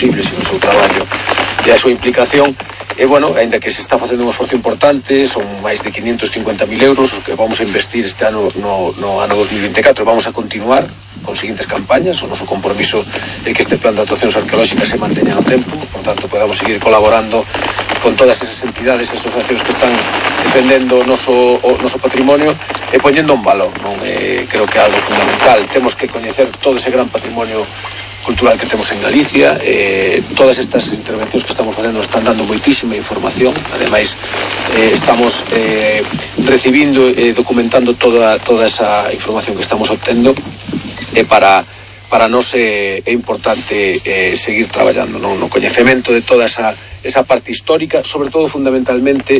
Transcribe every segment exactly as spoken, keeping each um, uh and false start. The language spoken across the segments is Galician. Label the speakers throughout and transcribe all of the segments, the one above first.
Speaker 1: posibles e o seu traballo e a súa implicación. E, bueno, ainda que se está facendo un esforzo importante, son máis de quinientos cincuenta mil euros os que vamos a investir este ano no, no ano dos mil vinte e catro. Vamos a continuar con seguintes campañas. O noso compromiso é que este plan de actuacións arqueolóxicas se manteña no tempo, por tanto, podamos seguir colaborando con todas esas entidades e asociacións que están defendendo o noso, o noso patrimonio e poñendo un valor, non? Eh, creo que é algo fundamental. Temos que coñecer todo ese gran patrimonio cultural que temos en Galicia. Eh, todas estas intervencións que estamos facendo están dando moitísima información. Ademais, eh, estamos eh, recibindo e eh, documentando toda, toda esa información que estamos obtendo e eh, para para nós é, é importante eh, seguir traballando no, no coñecemento de toda esa, esa parte histórica, sobre todo fundamentalmente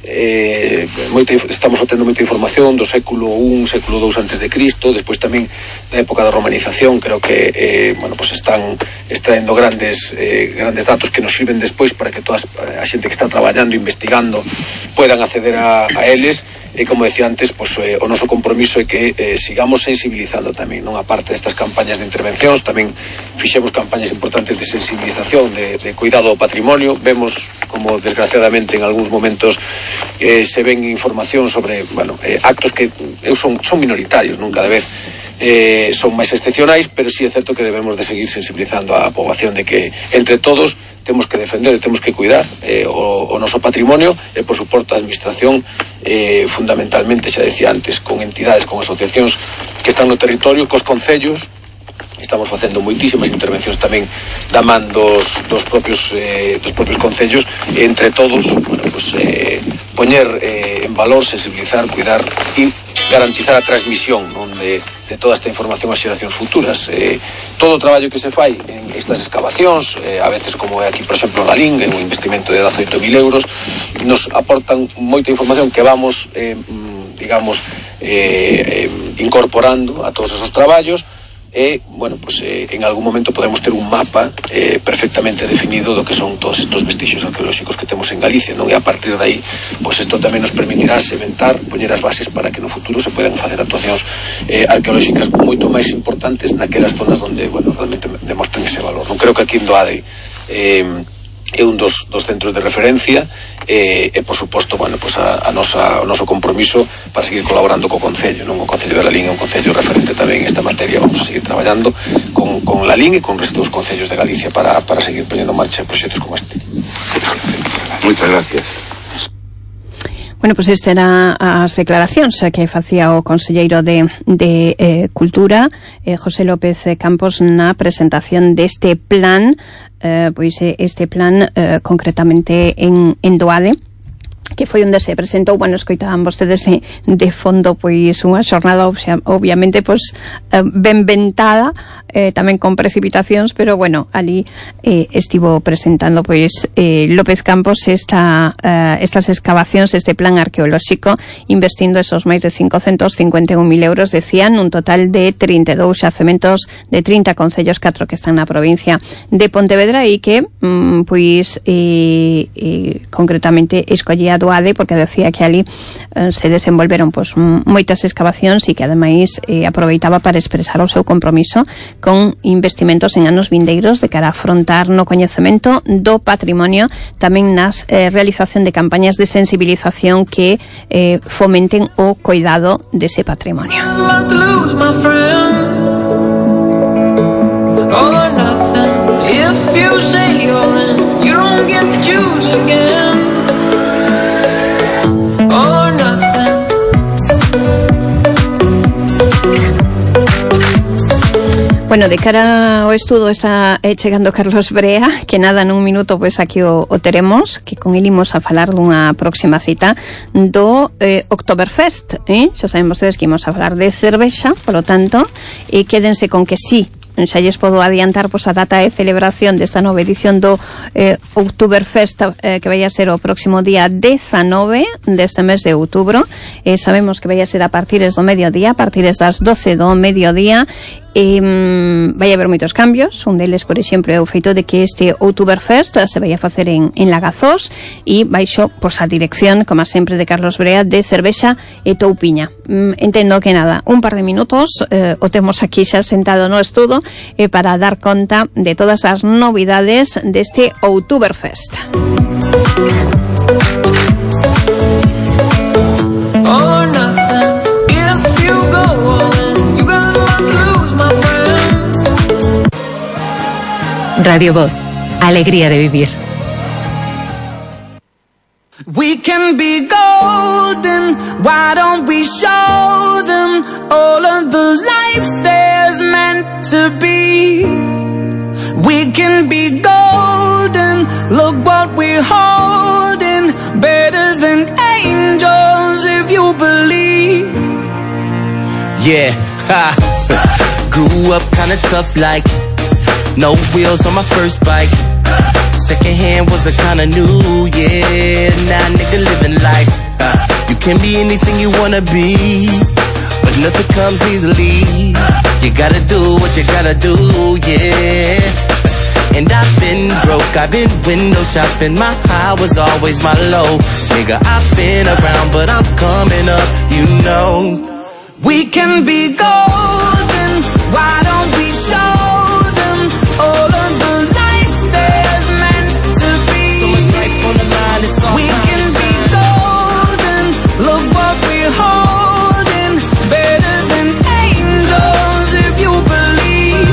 Speaker 1: eh, moita, estamos obtendo moita información do século un, século dous antes de Cristo, despois tamén da época da romanización. Creo que eh, bueno, pues están extraendo grandes eh, grandes datos que nos sirven despois para que toda a xente que está traballando, investigando, puedan acceder a, a eles. E como decía antes, pues, eh, o noso compromiso é que eh, sigamos sensibilizando tamén, non? A parte destas campañas de intervencións, tamén fixemos campañas importantes de sensibilización, de, de cuidado ao patrimonio. Vemos como, desgraciadamente, en algúns momentos eh, se ven información sobre, bueno, eh, actos que eu son, son minoritarios, non? Cada vez eh, son máis excepcionais, pero sí é certo que debemos de seguir sensibilizando a poboación de que, entre todos, temos que defender e temos que cuidar eh, o, o noso patrimonio e, por suposto, a administración eh, fundamentalmente, xa decía antes, con entidades, con asociacións que están no territorio, cos concellos. Estamos facendo moitísimas intervencións tamén da man dos, dos propios eh, dos propios concellos, e entre todos, bueno, pues, eh, poñer eh, en valor, sensibilizar, cuidar e garantizar a transmisión, non, de, de toda esta información ás xeracións futuras. Eh, todo o traballo que se fai en estas excavacións, eh, a veces como é aquí, por exemplo, Galín, en un investimento de dezaoito mil euros, nos aportan moita información que vamos, eh, digamos, eh, eh, incorporando a todos esos traballos. E, bueno, pues eh, en algún momento podemos ter un mapa eh, perfectamente definido do que son todos estos vestixios arqueolóxicos que temos en Galicia, non? E a partir de aí, pues isto tamén nos permitirá sementar, poñer as bases para que no futuro se podan facer actuacións eh, arqueolóxicas moito máis importantes naquelas zonas onde, bueno, realmente demostren ese valor. Non creo que aquí en Doade eh, é un dos, dos centros de referencia e, e por suposto, bueno, pues a, a nosa, o noso compromiso para seguir colaborando co Concello, non? O Concello de Lalín é un concello referente tamén en esta materia. Vamos a seguir traballando con, con Lalín e con o resto dos concellos de Galicia para, para seguir poñendo en marcha proxectos como este.
Speaker 2: Moitas gracias.
Speaker 3: Bueno, pois pues este era as declaracións que facía o conselleiro de, de eh, Cultura, eh, José López Campos, na presentación deste plan, eh, pois este plan eh, concretamente en, en Doade, que foi onde se presentou. Bueno, escoitaban vostedes de, de fondo pois unha xornada obviamente pois ben ventada, eh, tamén con precipitacións, pero bueno, ali eh, estivo presentando pois eh, López Campos esta, eh, estas excavacións, este plan arqueolóxico, investindo esos máis de cincocentos cincuenta e un mil euros, decían, un total de trinta e dous xacementos de trinta concellos, catro que están na provincia de Pontevedra, e que mm, pois eh, eh, concretamente escollía Doade porque decía que ali eh, se desenvolveron pois, moitas excavacións e que ademais eh, aproveitaba para expresar o seu compromiso con investimentos en anos vindeiros de cara a afrontar no coñecemento do patrimonio, tamén nas eh, realización de campañas de sensibilización que eh, fomenten o cuidado dese patrimonio. Bueno, de cara ao estudo está eh, chegando Carlos Brea, que nada, nun minuto pois aquí o, o teremos, que con el imos a falar dunha próxima cita do eh, Oktoberfest, eh? Xa saben vostedes que imos a falar de cervexa, polo tanto, e quédense con que sí, xa lles podo adiantar pois, a data de celebración desta nova edición do eh, Oktoberfest, eh, que vai a ser o próximo día dezanove deste mes de outubro. Eh, sabemos que vai a ser a partir do mediodía, a partir das doce do mediodía, eh, vai haber moitos cambios. Un deles, por exemplo, é o feito de que este Oktoberfest se vai a facer en, en Lagazós e baixo, pois, a dirección, como sempre, de Carlos Brea, de Cervexa e Toupiña. Mm, entendo que nada, un par de minutos eh, o temos aquí xa sentado no estudo eh, para dar conta de todas as novidades deste Oktoberfest.
Speaker 4: Radio Voz, alegría de vivir.
Speaker 5: We can be golden, why don't we show them all of the life there's meant to be? We can be golden, look what we're holding, better than angels if you believe. Yeah, ha, grew up kinda tough like, no wheels on my first bike. Second hand was a kinda new, yeah. Now nigga living life. Uh, you can be anything you wanna be, but nothing comes easily. You gotta do what you gotta do, yeah. And I've been broke, I've been window shopping. My high was always my low. Nigga, I've been around, but I'm coming up, you know. We can be golden, why don't we show them all of the life there's meant to be? So much life on the line, it's all we can be golden, look what we're holding, better than angels if you believe.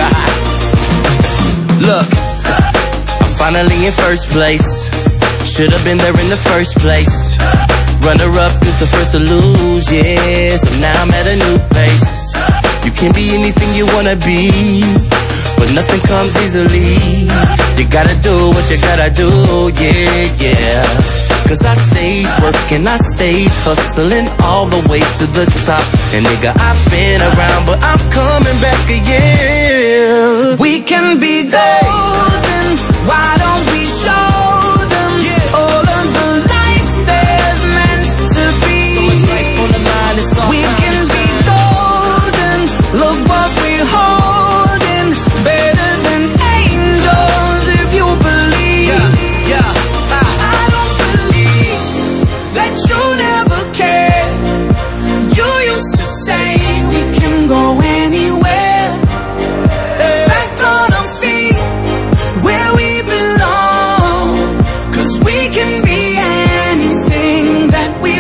Speaker 5: Look, I'm finally in first place, should have been there in the first place. Runner up is the first to lose, yeah. So now I'm at a new place. You can be anything you wanna be, but nothing comes easily. You gotta do what you gotta do, yeah, yeah. Cause I stayed working, I stayed hustling all the way to the top. And nigga, I've been around, but I'm coming back again. We can be golden, why don't we show them all of the life there's meant to be? So much life on the line, it's all we can be golden, look what we're holding, better than angels if you believe. Yeah, yeah. I, I don't believe that you never cared. You used to say we can go anywhere, back on our feet where we belong. Cause we can be anything that we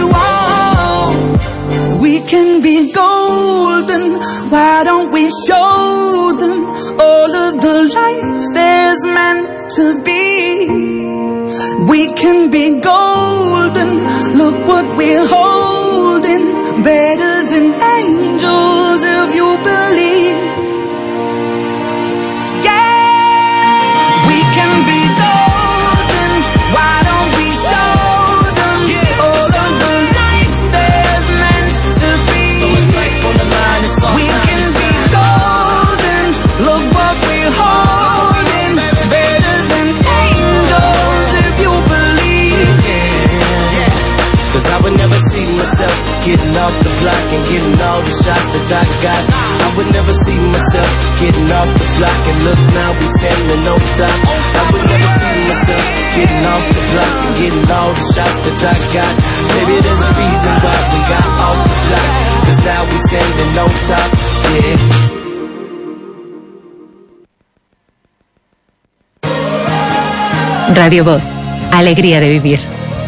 Speaker 5: want. We can be golden, why don't we show them all of the life there's meant to be? We can be golden, look what we're holding, better than angels if you believe. Yeah, we can be golden, why don't we show them all of the life there's meant to be? So much life on the line, it's all we can be golden, look what we're holding, better than angels if you believe. Yeah, cause I would never see myself getting off the block and getting all the shots that I got. I would never see myself getting off the block and look now we standing on top. I would never see myself getting off the block and getting all the shots that I got. Maybe there's a reason why we got off the block, cause now we standing on top, yeah.
Speaker 4: Radio Voz, alegría de vivir.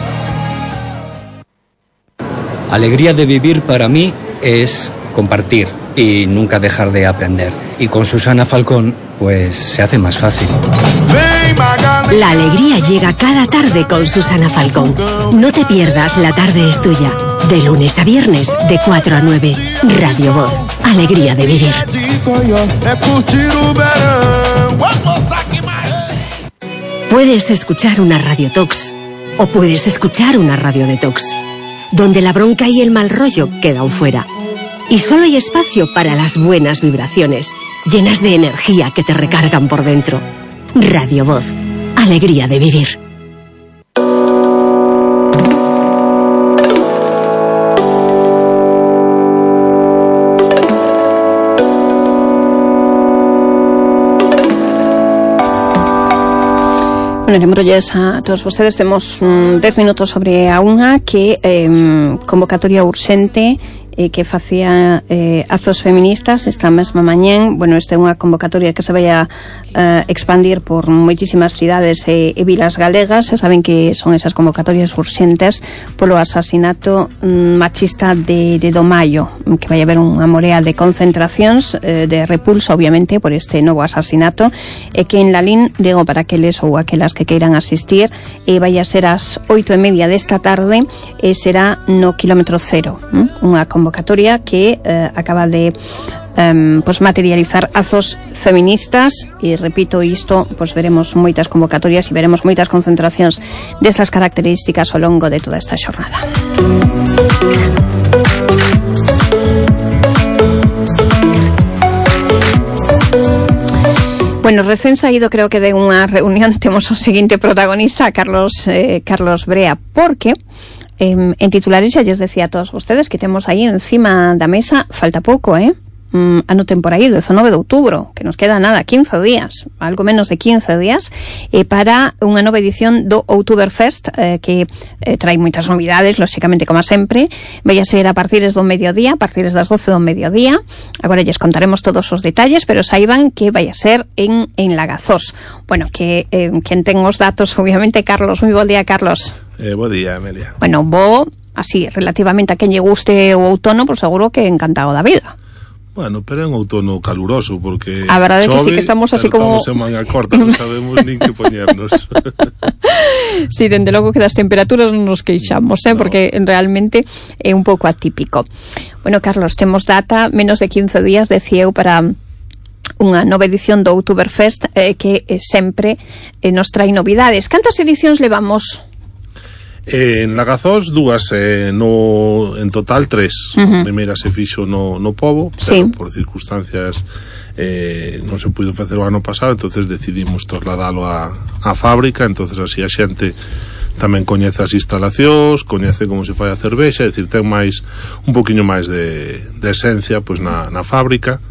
Speaker 6: Alegría de vivir para mí es compartir y nunca dejar de aprender. Y con Susana Falcón, pues se hace más fácil.
Speaker 7: La alegría llega cada tarde con Susana Falcón. No te pierdas La Tarde es Tuya. De lunes a viernes, de cuatro a nueve. Radio Voz, alegría de vivir. Puedes escuchar una Radio Tox o puedes escuchar una Radio Detox, donde la bronca y el mal rollo quedan fuera. Y solo hay espacio para las buenas vibraciones, llenas de energía que te recargan por dentro. Radio Voz, alegría de vivir.
Speaker 3: Bueno, lembrolles a todos vostedes, temos um, dez minutos sobre a unha que eh, convocatoria urxente eh, que facía eh, Azos Feministas esta mesma mañén. Bueno, esta é unha convocatoria que se vai a eh, expandir por moitísimas cidades e, e vilas galegas. Se saben que son esas convocatorias urxentes polo asasinato mm, machista de, de Domaio, que vai haber unha morea de concentracións eh, de repulsa, obviamente, por este novo asasinato, e que en Lalín, digo, para aqueles ou aquelas que queiran asistir, e vai a ser ás oito e media desta tarde, e será no kilómetro cero, ¿m? Unha convocatoria que eh, acaba de Um, pues materializar Azos Feministas, e repito isto, pues veremos moitas convocatorias e veremos moitas concentracións destas características ao longo de toda esta xornada. Bueno, recén saído, creo que de unha reunión temos o seguinte protagonista, Carlos eh, Carlos Brea, porque eh, en titulares xa lles decía a todos vostedes que temos aí encima da mesa, falta pouco, eh? Mm, anoten por aí, dezanove de outubro, que nos queda nada, quince días, algo menos de quince días, eh, para unha nova edición do Oktoberfest, eh, que eh, trai moitas novidades, lóxicamente, como sempre. Vai a ser a partir do mediodía, a partir das doce do mediodía. Agora lles contaremos todos os detalles, pero saiban que vai a ser en, en Lagazós. Bueno, que eh, quen ten os datos, obviamente, Carlos. Moi bo día, Carlos.
Speaker 8: Eh, bo día, Amelia.
Speaker 3: Bueno, bo, así, relativamente a quen lle guste o outono, pues seguro que encantado da vida.
Speaker 8: Bueno, pero é un outono caluroso, porque
Speaker 3: a verdade é que
Speaker 8: chove,
Speaker 3: sí que estamos así como...
Speaker 8: estamos en manga corta, non sabemos nin que poñernos.
Speaker 3: Sí, dende logo que das temperaturas non nos queixamos, eh, no. Porque realmente é un pouco atípico. Bueno, Carlos, temos data, menos de quince días, decía eu, para unha nova edición do Oktoberfest, eh, que eh, sempre eh, nos trae novidades. Cantas edicións levamos?
Speaker 8: Eh, en Lagazós, dúas, eh, no, en total tres. Uh-huh. A primeira se fixo no, no Pobo, pero sí, por circunstancias eh, non se puido facer o ano pasado, entonces decidimos trasladalo a, a fábrica, entonces así a xente tamén coñece as instalacións, coñece como se fai a cervexa, é dicir, ten máis, un poquinho máis de, de esencia pois na, na fábrica.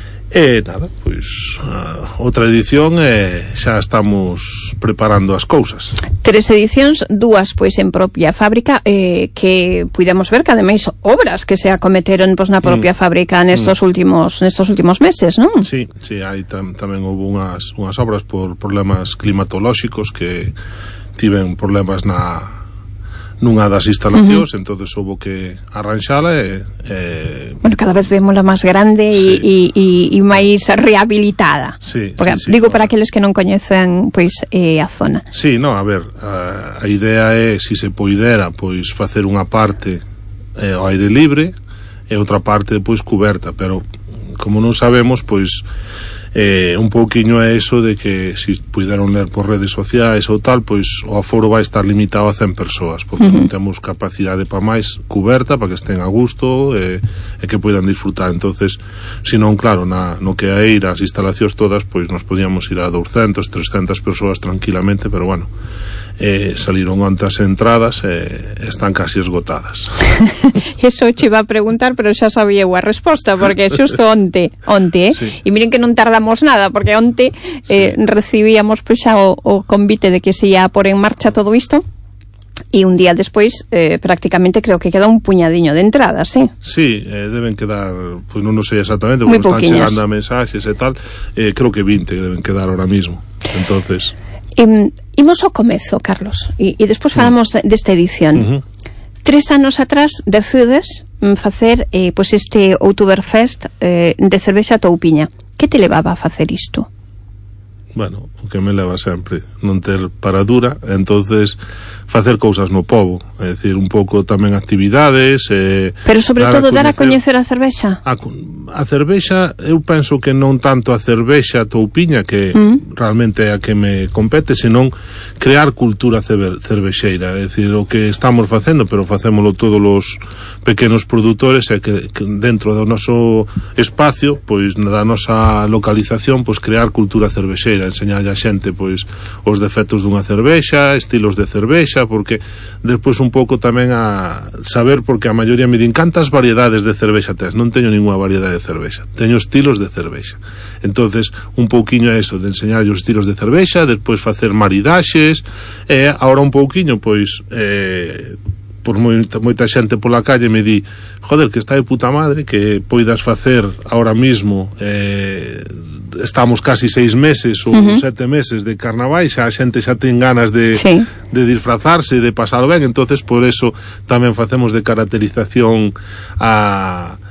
Speaker 8: E nada, pois uh, outra edición e eh, xa estamos preparando as cousas.
Speaker 3: Tres edicións, dúas pois en propia fábrica, eh, que puidemos ver que ademais obras que se acometeron pois na propia mm. fábrica nestos mm. últimos nestos últimos meses, non?
Speaker 8: Sí, sí, hai tam, tamén houve unhas unhas obras por problemas climatolóxicos que tiven problemas na nunha das instalacións, uh-huh. entonces houve que arranxala e, e...
Speaker 3: Bueno, cada vez vémola máis grande sí. e, e, e máis rehabilitada.
Speaker 8: Sí,
Speaker 3: porque,
Speaker 8: sí, sí,
Speaker 3: digo,
Speaker 8: claro.
Speaker 3: Para aqueles que non coñecen pois eh, a zona.
Speaker 8: Sí, no, a ver, a, a idea é, se si se poidera, pois facer unha parte eh, ao aire libre e outra parte pois cuberta, pero como non sabemos, pois eh, un pouquiño é eso de que se si puderon ler por redes sociais ou tal, pois o aforo vai estar limitado a cen persoas, porque uh-huh. non temos capacidade para máis cuberta, para que estén a gusto e, e que poidan disfrutar. Entonces, se non, claro, na, no que a eira, as instalacións todas, pois nos podíamos ir a doscientas, trescientas persoas tranquilamente, pero bueno, eh, saliron ontas entradas e eh, están casi esgotadas.
Speaker 3: Eso che iba a preguntar, pero xa sabía a resposta, porque xusto onte, onte, eh? Sí. E miren que non tardamos nada, porque onte eh, sí. recibíamos pois xa o, o convite de que se ia a por en marcha todo isto, e un día despois eh, prácticamente creo que queda un puñadiño de entradas, eh?
Speaker 8: Sí, eh, deben quedar, pois non, non sei exactamente, porque están chegando a mensaxes e tal, eh, creo que vinte deben quedar ahora mismo. Entonces...
Speaker 3: Um, imos ao comezo, Carlos, e, e despois falamos de, desta edición. Uh-huh. Tres anos atrás decides um, facer eh, pois este Oktoberfest eh, de cervexa toupiña. Que te levaba a facer isto?
Speaker 8: Bueno, o que me leva sempre, non ter paradura, entonces facer cousas no pobo, é dicir, un pouco tamén actividades, eh,
Speaker 3: pero sobre todo dar a coñecer a cervexa.
Speaker 8: A, a cervexa, eu penso que non tanto a cervexa toupiña, que mm. realmente é a que me compete, senón crear cultura cervexeira, é dicir, o que estamos facendo, pero facémolo todos os pequenos produtores, é que, que dentro do noso espacio, pois da nosa localización, pois crear cultura cervexeira, enseñarlle a xente pois os defectos dunha cervexa, estilos de cervexa, porque despois un pouco tamén a saber, porque a maioría me din cantas variedades de cervexa tes, non teño ninguna variedade de cervexa, teño estilos de cervexa. Entonces, un pouquiño é eso, de enseñar os estilos de cervexa, despois facer maridaxes, e agora un pouquiño, pois, eh, por moita, moita xente pola calle me di, joder, que está de puta madre que poidas facer ahora mismo, eh, estamos casi seis meses ou uh-huh. sete meses de carnaval, xa a xente xa ten ganas de, sí. de disfrazarse, de pasalo ben, entonces por eso tamén facemos de caracterización a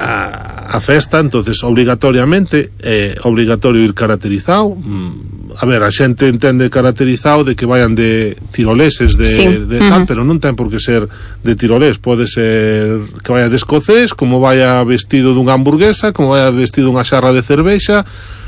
Speaker 8: a, a festa, entonces obligatoriamente é eh, obligatorio ir caracterizado. A ver, a xente entende caracterizado de que vayan de tiroleses de, sí. de tal, uh-huh. pero non ten por que ser de tirolés, pode ser que vaya de escocés, como vaya vestido dunha hamburguesa, como vaya vestido dunha xarra de cervexa,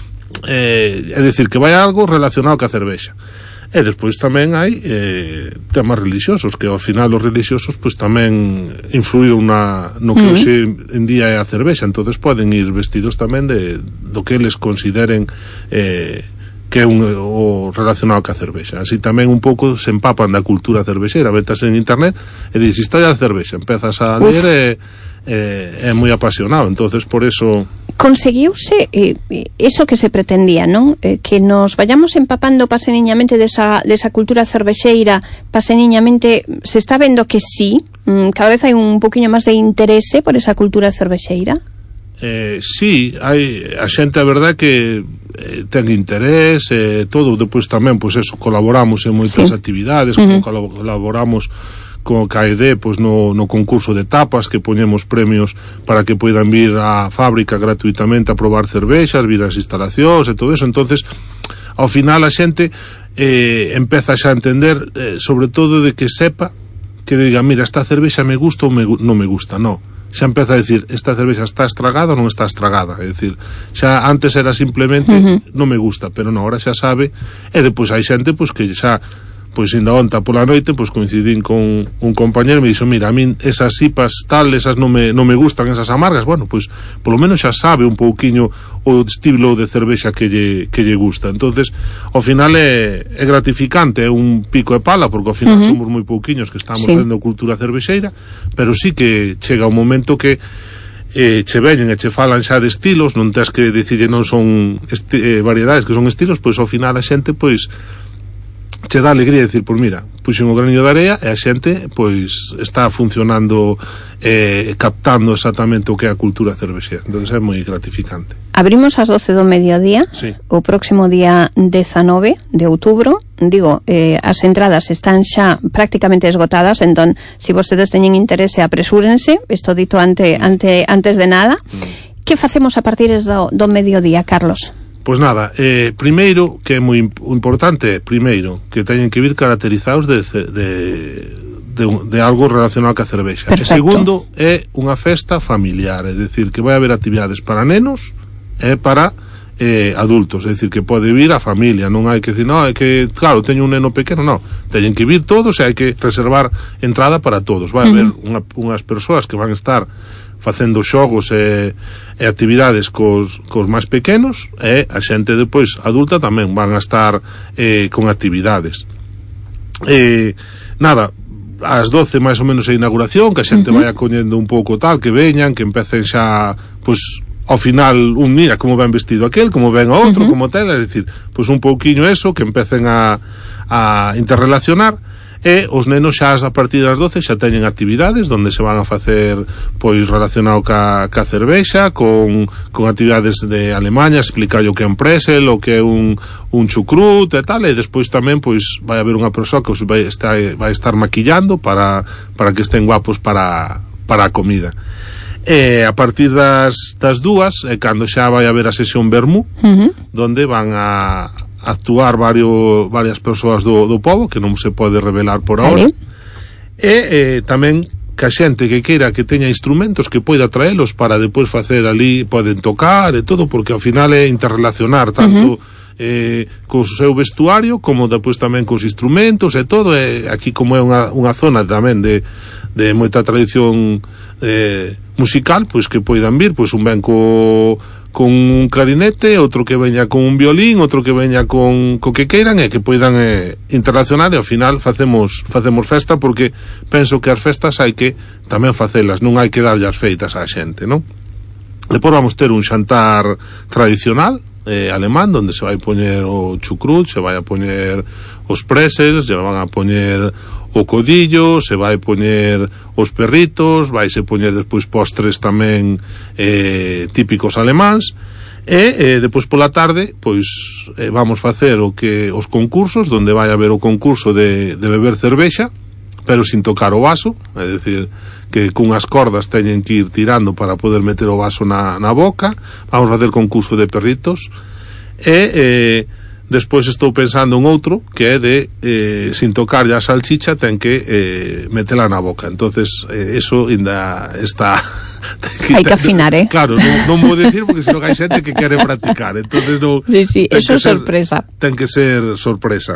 Speaker 8: eh, é dicir, que vaya algo relacionado ca cervexa. E despois tamén hai eh, temas religiosos, que ao final os religiosos pois tamén influíron na, no que uh-huh. hoxe en día é a cervexa, entonces poden ir vestidos tamén de do que eles consideren eh, que é un, o relacionado ca cervexa. Así tamén un pouco se empapan da cultura cervexera, vetas en internet e dices historia da cervexa, empezas a ler e é eh, moi apasionado, entonces por eso
Speaker 3: conseguiuse eh, eso que se pretendía, non? Eh, que nos vayamos empapando paseniñamente desa, desa cultura cervexeira, paseniñamente se está vendo que sí, mm, cada vez hai un poquinho máis de interese por esa cultura cervexeira.
Speaker 8: Eh, sí, hai a xente, a verdade que eh, ten interés, eh, todo, depois tamén, pois eso, colaboramos en moitas sí. actividades, uh-huh. como colaboramos co K E D, pois no, no concurso de tapas, que poñemos premios para que poidan vir á fábrica gratuitamente a probar cervexas, vir ás instalacións e todo eso. Entonces, ao final a xente eh, empeza xa a entender, eh, sobre todo de que sepa, que diga, mira, esta cervexa me gusta ou me, non me gusta, non. Xa empeza a decir, esta cervexa está estragada ou non está estragada, é dicir, xa antes era simplemente uh-huh. non me gusta, pero non, ahora xa sabe, e depois hai xente pois que xa, pois ainda onta pola noite, pois coincidín con un compañero e me dixo, mira, a min esas hipas tal, esas non me, non me gustan, esas amargas, bueno, pois polo menos xa sabe un pouquiño o estilo de cervexa que lle, que lle gusta. Entonces, ao final é, é gratificante, é un pico de pala, porque ao final uh-huh. somos moi pouquiños que estamos sí. facendo cultura cervexeira, pero sí que chega un momento que eh, che veñen e che falan xa de estilos, non tens que dicirlle non son esti- eh, variedades, que son estilos, pois ao final a xente, pois che dá alegría decir, pois mira, puxen o graniño de area e a xente pois está funcionando, eh, captando exactamente o que é a cultura cervexera, entón é moi gratificante.
Speaker 3: Abrimos ás doce do mediodía,
Speaker 8: sí.
Speaker 3: o próximo día dezanove de outubro, digo, eh, as entradas están xa prácticamente esgotadas, entón, se si vostedes teñen interese, apresúrense, isto dito ante, ante, antes de nada. Mm. Que facemos a partir do, do mediodía, Carlos?
Speaker 8: Pois nada, eh, primeiro, que é moi importante, primeiro, que teñen que vir caracterizados de, de, de, de algo relacionado ca cervexa. E segundo, é unha festa familiar, é dicir, que vai haber actividades para nenos e para eh, adultos, é dicir, que pode vir a familia, non hai que dicir, no, é que, claro, teño un neno pequeno, non, teñen que vir todos e hai que reservar entrada para todos. Vai haber uh-huh. unha, unhas persoas que van estar facendo xogos e, e actividades cos, cos máis pequenos, e a xente depois adulta tamén van a estar eh, con actividades. Eh, nada, ás doce máis ou menos a inauguración, que a xente uh-huh. vai acollendo un pouco tal, que veñan, que empecen xa, pois, ao final, un mira como ven vestido aquel, como ven a outro, uh-huh. como tal, é dicir, pois un pouquiño eso, que empecen a, a interrelacionar. E os nenos xa a partir das doce xa teñen actividades onde se van a facer pois relacionado ca, ca cervexa, con, con actividades de Alemanha, explicar o que é un presel, o que é un, un chucrut e tal, e despois tamén pois vai haber unha persoa que os vai estar, vai estar maquillando para, para que estén guapos para, para a comida. E a partir das, das dúas é cando xa vai haber a sesión vermú, uh-huh. donde van a actuar varios, varias persoas do, do povo que non se pode revelar por ahora, vale. E eh, tamén que a xente que queira que teña instrumentos que poida traelos para depois facer ali, poden tocar e todo, porque ao final é interrelacionar tanto uh-huh. eh, co seu vestuario como depois tamén cos instrumentos e todo, e aquí como é unha, unha zona tamén de, de moita tradición eh, musical, pois que poidan vir, pois un ben co con un clarinete, outro que veña con un violín, outro que veña con co que queiran e que poidan eh, interrelacionar, e ao final facemos facemos festa, porque penso que as festas hai que tamén facelas, non hai que darlle as feitas á xente, non? Depois vamos ter un xantar tradicional eh, alemán, donde se vai poñer o chucrut, se vai a poñer os pretzels, se van a poñer o codillo, se vai poñer os perritos, vaise poñer despois postres tamén eh, típicos alemáns, e eh, depois pola tarde pois eh, vamos facer o que os concursos, donde vai haber o concurso de, de beber cervexa, pero sin tocar o vaso, é dicir, que cunhas cordas teñen que ir tirando para poder meter o vaso na, na boca. Vamos facer concurso de perritos, e eh, despois estou pensando en outro que é de eh, sin tocar a salchicha ten que eh, metela na boca. Entonces eh, eso ainda está
Speaker 3: que hai que afinar, eh?
Speaker 8: Claro, non, non vou decir porque senón hai xente que quere practicar. Entonces no,
Speaker 3: sí, sí, eso é sorpresa.
Speaker 8: Ten que ser sorpresa.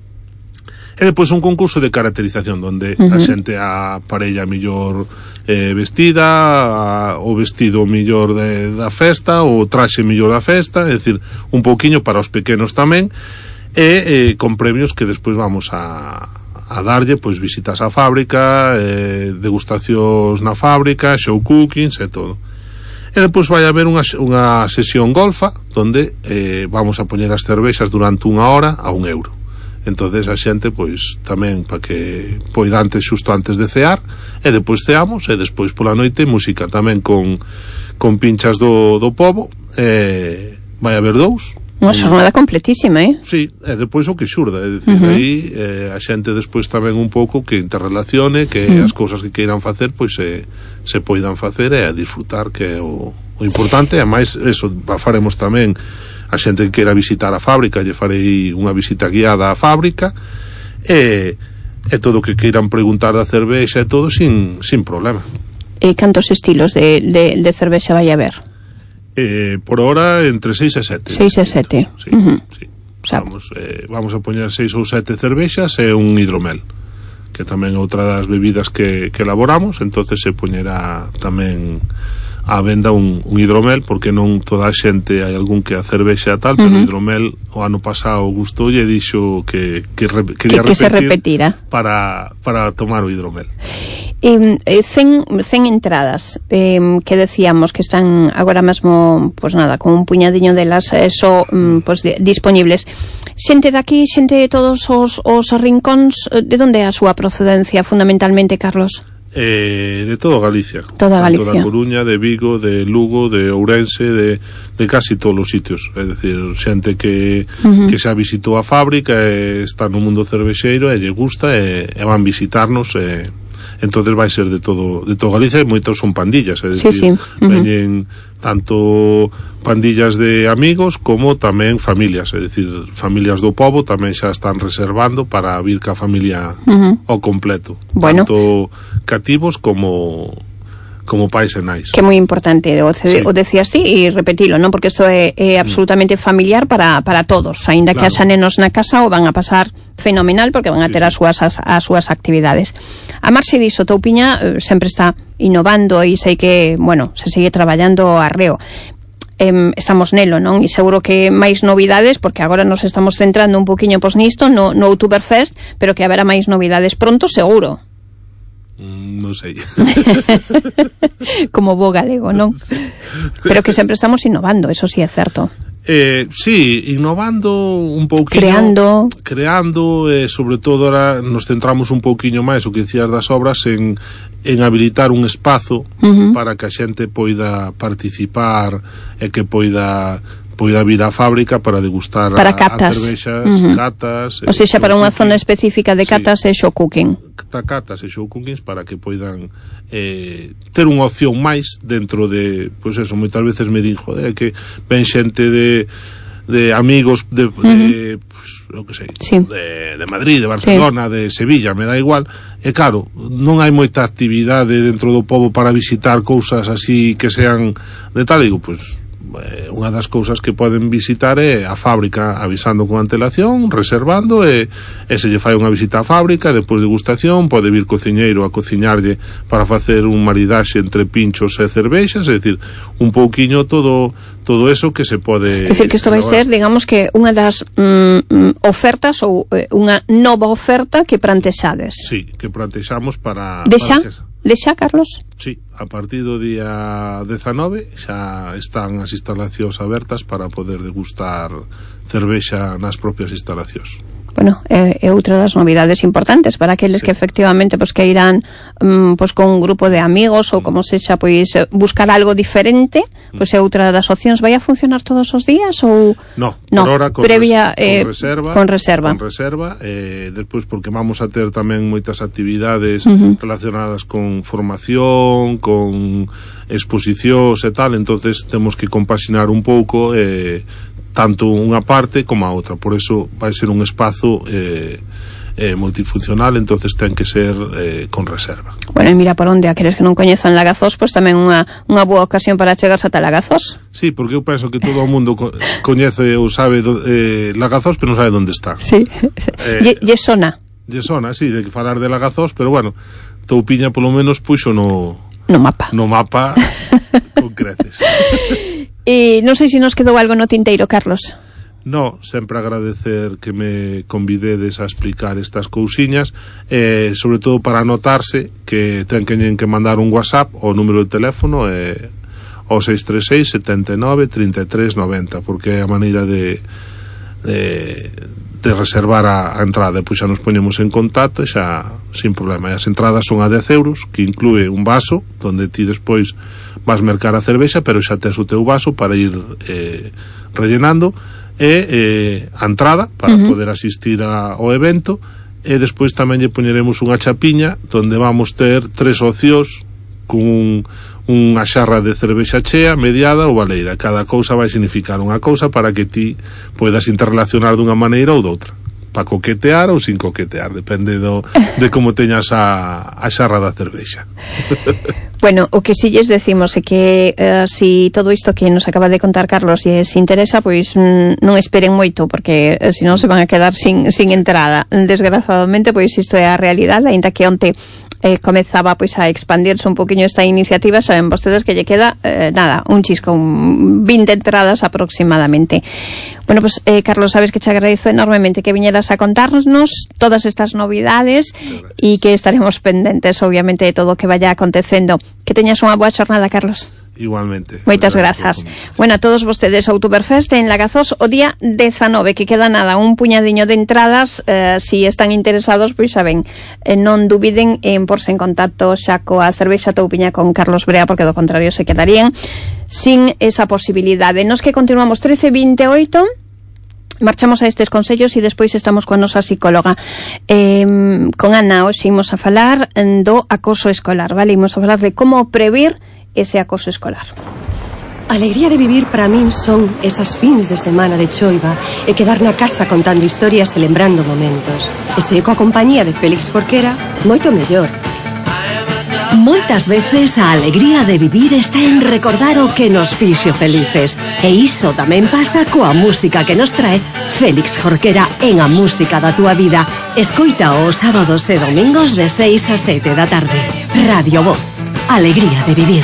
Speaker 8: E depois un concurso de caracterización onde uh-huh. a xente a parella mellor eh, vestida, a, o vestido mellor de, da festa, o traxe mellor da festa, é dicir, un pouquiño para os pequenos tamén, e eh, con premios que despois vamos a, a darlle, pois visitas á fábrica, eh, degustacións na fábrica, show cookings e todo. E depois vai haber unha, unha sesión golfa onde eh, vamos a poñer as cervexas durante unha hora a un euro. Entonces a xente, pois, tamén para que poida antes, xusto antes de cear, e depois ceamos, e despois pola noite música tamén con, con pinchas do, do pobo, e vai haber dous.
Speaker 3: Unha xornada completísima, eh?
Speaker 8: Sí, e depois o que xurda, é dicir, uh-huh. aí eh, a xente despois tamén un pouco que interrelacione, que uh-huh. as cousas que queiran facer, pois se, se poidan facer e a disfrutar, que é o, o importante. E máis, eso, faremos tamén a xente que queira visitar a fábrica, lle farei unha visita guiada á fábrica, e, e todo o que queiran preguntar da cervexa e todo sin, sin problema.
Speaker 3: E cantos estilos de, de, de cervexa vai haber?
Speaker 8: Eh, por hora entre seis e sete.
Speaker 3: seis e sete.
Speaker 8: Sí,
Speaker 3: uh-huh.
Speaker 8: sí. Vamos, eh, vamos a poñer seis ou sete cervexas e un hidromel, que tamén é outra das bebidas que, que elaboramos. Entonces se poñerá tamén a venda un, un hidromel, porque non toda a xente, hai algún que a cervexa tal, pero uh-huh. o hidromel o ano pasado gustoulle e dixo que, que re, quería
Speaker 3: que, que
Speaker 8: repetir
Speaker 3: se repetira
Speaker 8: para, para tomar o hidromel.
Speaker 3: Eh, cen, cen entradas eh, que decíamos que están agora mesmo, pues nada, con un puñadiño delas eh, so, mm, pues, de, disponibles. Xente daqui, xente de todos os, os rincóns, de onde é a súa procedencia fundamentalmente, Carlos?
Speaker 8: Eh, de toda Galicia,
Speaker 3: toda Galicia,
Speaker 8: da Coruña, de Vigo, de Lugo, de Ourense, de, de casi todos os sitios. É dicir, xente que, uh-huh. que xa visitou a fábrica e está no mundo cervexeiro e lle gusta e, e van visitarnos, e entonces vai ser de todo de todo Galicia, e moitos son pandillas, é dicir,
Speaker 3: sí, sí. Uh-huh.
Speaker 8: veñen tanto pandillas de amigos como tamén familias, é dicir, familias do pobo tamén xa están reservando para vir ca familia uh-huh. ao completo,
Speaker 3: bueno.
Speaker 8: Tanto cativos como como pais e nais.
Speaker 3: Que é moi importante, o, sí. o decías ti, e repetilo, non? Porque isto é, é absolutamente familiar para, para todos, aínda claro. Que haxa nenos na casa o van a pasar fenomenal, porque van a ter sí. as súas as, as súas actividades. A marxe diso, Toupiña eh, sempre está innovando e sei que, bueno, se sigue traballando arreo. Eh, estamos nelo, non? E seguro que máis novidades, porque agora nos estamos centrando un poquinho pos nisto no, no Oktoberfest, pero que haberá máis novidades pronto, seguro.
Speaker 8: Non sei.
Speaker 3: Como bo galego, non? Pero que sempre estamos innovando, eso sí é certo.
Speaker 8: Eh, sí, innovando un pouquinho,
Speaker 3: creando,
Speaker 8: creando e eh, sobre todo ahora nos centramos un pouquiño máis, o que dicías das obras, en, en habilitar un espazo uh-huh. para que a xente poida participar e que poida poida vir á fábrica para degustar
Speaker 3: para
Speaker 8: a,
Speaker 3: catas.
Speaker 8: a cervexas,
Speaker 3: uh-huh.
Speaker 8: catas,
Speaker 3: ou seja, para unha zona específica de catas sí. e show cooking.
Speaker 8: Catas e show cookings para que poidan eh, ter unha opción máis dentro de, pois pues eso, moitas veces me din, joder, que ven xente de de amigos de, uh-huh. de pues, o que sei,
Speaker 3: sí.
Speaker 8: de, de Madrid, de Barcelona, sí. de Sevilla, me dá igual. E claro, non hai moita actividade dentro do pobo para visitar cousas así que sean de tal, digo, pois pues, unha das cousas que poden visitar é a fábrica, avisando con antelación, reservando, e, e se lle fai unha visita á fábrica, depois de degustación pode vir cociñeiro a cociñarlle para facer un maridaxe entre pinchos e cervexas, é dicir, un pouquiño todo todo eso que se pode...
Speaker 3: É dicir, que isto vai ser, digamos que unha das mm, ofertas ou eh, unha nova oferta que plantexades.
Speaker 8: Sí, que plantexamos para...
Speaker 3: Deixa?
Speaker 8: Para que...
Speaker 3: de xa, Carlos?
Speaker 8: Sí, a partir do día dezanove xa están as instalacións abertas para poder degustar cervexa nas propias instalacións.
Speaker 3: Bueno, é, é outra das novidades importantes para aqueles sí. que efectivamente pues, que irán um, pues, con un grupo de amigos ou como sexa, pois buscar algo diferente, pois é outra das opcións. Vai a funcionar todos os días ou
Speaker 8: no,
Speaker 3: no
Speaker 8: por hora con,
Speaker 3: previa,
Speaker 8: res,
Speaker 3: eh,
Speaker 8: con reserva,
Speaker 3: con reserva.
Speaker 8: Con reserva, eh, despois porque vamos a ter tamén moitas actividades uh-huh. relacionadas con formación, con exposicións e tal, entonces temos que compaxinar un pouco eh tanto unha parte como a outra, por eso vai ser un espazo eh, eh, multifuncional, entonces ten que ser eh, con reserva.
Speaker 3: Bueno, e mira por onde, aqueles que non coñezan Lagazós, pois pues tamén unha, unha boa ocasión para chegarse ata Lagazós.
Speaker 8: Sí, porque eu penso que todo o mundo co coñece ou sabe do, eh, Lagazós, pero non sabe onde está.
Speaker 3: Sí, eh, lle, lle sona.
Speaker 8: Lle sona, sí, de que falar de Lagazós, pero bueno, Toupiña polo menos puxo no...
Speaker 3: No mapa.
Speaker 8: No mapa con creces.
Speaker 3: E non sei se nos quedou algo no tinteiro, Carlos.
Speaker 8: No, sempre agradecer que me convidedes a explicar estas cousiñas, eh, sobre todo para anotarse que ten que, que mandar un WhatsApp o número de teléfono eh, o seis tres seis, sete nove, treinta e tres noventa, porque é a maneira de, de, de reservar a, a entrada. Pois xa nos poñemos en contacto xa sin problema. E as entradas son a dez euros, que inclúe un vaso donde ti despois vas mercar a cervexa, pero xa tes o teu vaso para ir eh, rellenando, e eh, a entrada para uh-huh. poder asistir a, ao evento, e despois tamén lle poñeremos unha chapiña donde vamos ter tres opcións con un, unha xarra de cervexa chea, mediada ou baleira. Cada cousa vai significar unha cousa para que ti podas interrelacionar dunha maneira ou doutra, para coquetear ou sin coquetear, depende do, de como teñas a, a xarra da cervexa.
Speaker 3: Bueno, o que si lles decimos é que uh, si todo isto que nos acaba de contar Carlos lles interesa, pois mm, non esperen moito, porque uh, si non se van a quedar sin, sin entrada. Desgraciadamente, pois isto é a realidade, aínda que onte eh, comezaba pois a expandirse un poquinho esta iniciativa, saben vostedes que lle queda eh, nada, un chisco, un vinte entradas aproximadamente. Bueno, pues eh, Carlos, sabes que te agradezo enormemente que viñeras a contarnos todas estas novidades e que estaremos pendentes obviamente de todo o que vaya acontecendo. Que teñas unha boa xornada, Carlos.
Speaker 8: Igualmente.
Speaker 3: Moitas grazas. Bueno, a todos vostedes, Oktoberfest en Lagazós o día dezanove, que queda nada, un puñadiño de entradas. Eh, si están interesados, pois saben, eh, non dubiden en porse en contacto xa coa cervexa Toupiña con Carlos Brea, porque do contrario se quedarían sin esa posibilidade. Nos que continuamos trece vinte e oito, marchamos a estes consellos e despois estamos coa nosa psicóloga. Eh, con Ana, hoxe imos a falar do acoso escolar, vale? Imos a falar de como previr ese acoso escolar.
Speaker 9: A alegría de vivir para min son esas fins de semana de choiva e quedar na casa contando historias e lembrando momentos. E se coa compañía de Félix Jorquera, moito mellor.
Speaker 7: Moitas veces a alegría de vivir está en recordar o que nos fixo felices. E iso tamén pasa coa música que nos trae Félix Jorquera en A Música da Túa Vida. Escoita os sábados e domingos de seis a sete da tarde. Radio Voz. Alegría de vivir.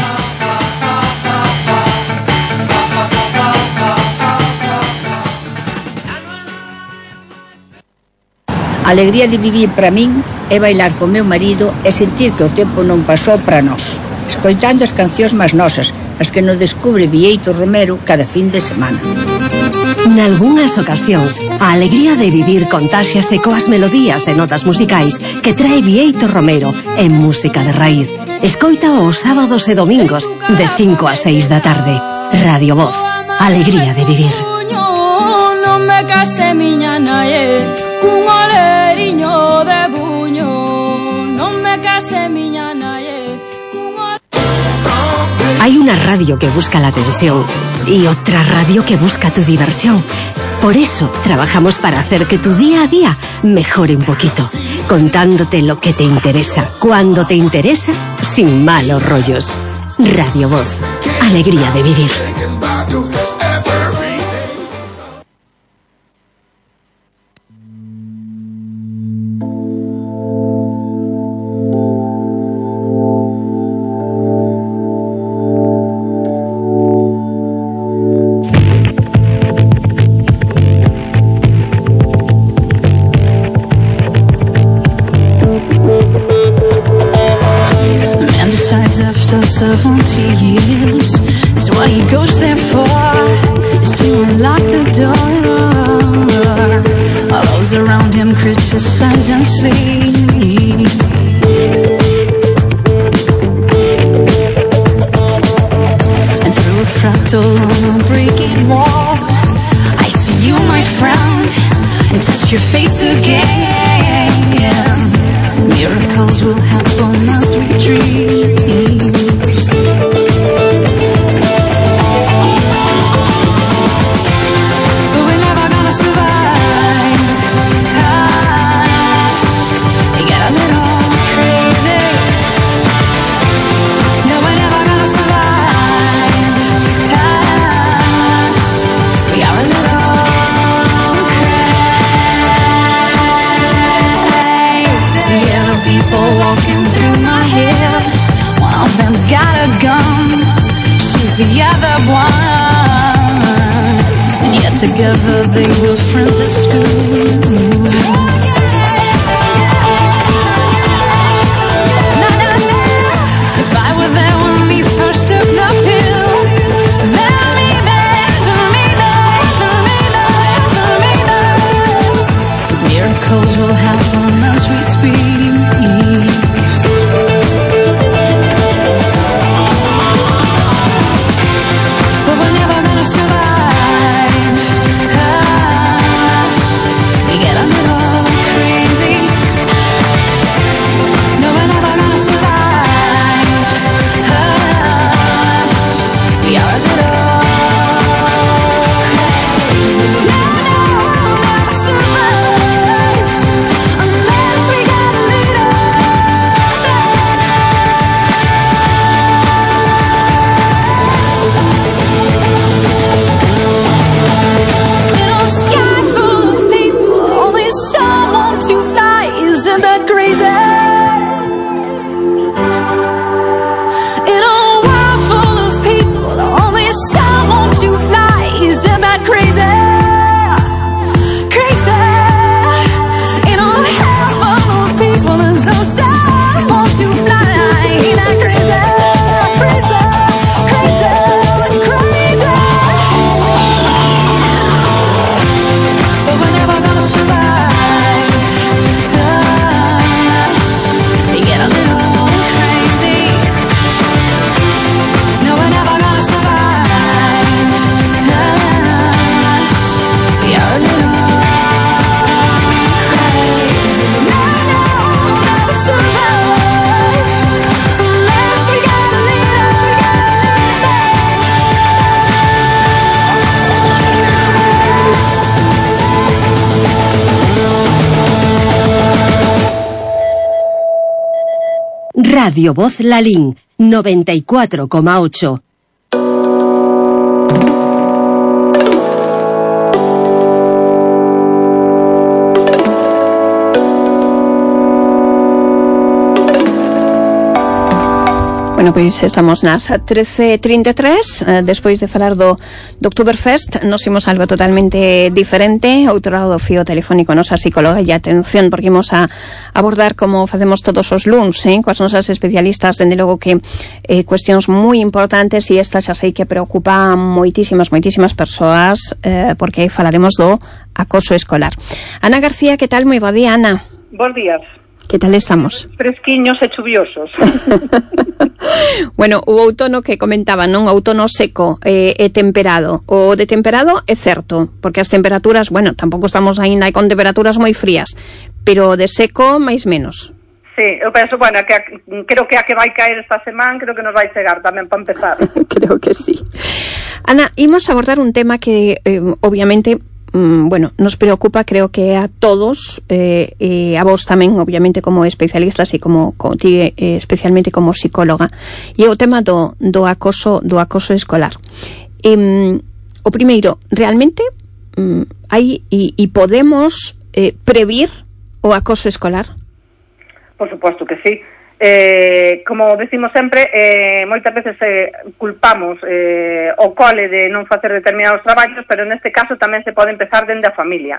Speaker 10: A alegría de vivir para min é bailar con meu marido e sentir que o tempo non pasou para nós, escoitando as cancións máis nosas, as que nos descubre Bieito Romero cada fin de semana.
Speaker 7: Nalgúnas ocasións, a alegría de vivir contáxiase coas melodías e notas musicais que trae Bieito Romero en Música de Raíz. Escoita os sábados e domingos de cinco a seis da tarde. Radio Voz. Alegría de vivir.
Speaker 5: Non me case miña nae, cun oleriño de buño. Non me case miña nae, cun oleriño.
Speaker 7: Hay una radio que busca la atención y otra radio que busca tu diversión. Por eso trabajamos para hacer que tu día a día mejore un poquito, contándote lo que te interesa, cuando te interesa, sin malos rollos. Radio Voz. Alegría de vivir.
Speaker 5: seventy years is what he goes there for, is to unlock the door. While those around him criticize and sleep. And through a fractal on a breaking wall, I see you, my friend, and touch your face again. Miracles will happen as we dream. But we're never gonna survive. Us, we get a little crazy. No, we're never gonna survive. Us, we are a little people walking through my head. One of them's got a gun, shoot the other one. And yet together they were friends at school. Na, na, na. If I were there when we first took the pill, then maybe, then maybe, then maybe, then maybe miracles will happen as we speak.
Speaker 7: Radio Voz Lalín, noventa y cuatro coma ocho.
Speaker 3: Bueno, pois estamos nas trece trinta e tres, eh, despois de falar do, do Oktoberfest, nos imos algo totalmente diferente. Outro lado do fío telefónico, nosa psicóloga, e atención, porque imos a abordar como facemos todos os luns, eh, coas nosas especialistas, dende logo que eh, cuestións moi importantes, e esta xa sei que preocupa moitísimas, moitísimas persoas, eh, porque falaremos do acoso escolar. Ana García, que tal? Moi bo día, Ana.
Speaker 11: Bos días.
Speaker 3: Que tal estamos?
Speaker 11: Fresquiños e chuviosos.
Speaker 3: Bueno, o outono que comentaba, non? O outono seco e, e temperado. O de temperado é certo, porque as temperaturas, bueno, tampouco estamos aínda con temperaturas moi frías, pero de seco máis menos.
Speaker 11: Sí, eu penso, bueno, que a, creo que a que vai caer esta semana, creo que nos vai chegar tamén para empezar.
Speaker 3: Creo que sí. Ana, imos abordar un tema que eh, obviamente bueno, nos preocupa, creo que a todos, eh, eh, a vos tamén, obviamente, como especialistas e como, como ti, eh, especialmente como psicóloga, e o tema do, do acoso do acoso escolar. E, o primeiro, realmente um, hai e, e podemos eh, previr o acoso escolar?
Speaker 11: Por suposto que sí. Eh, como decimos sempre, eh, moitas veces eh, culpamos eh, o cole de non facer determinados traballos, pero neste caso tamén se pode empezar dende a familia.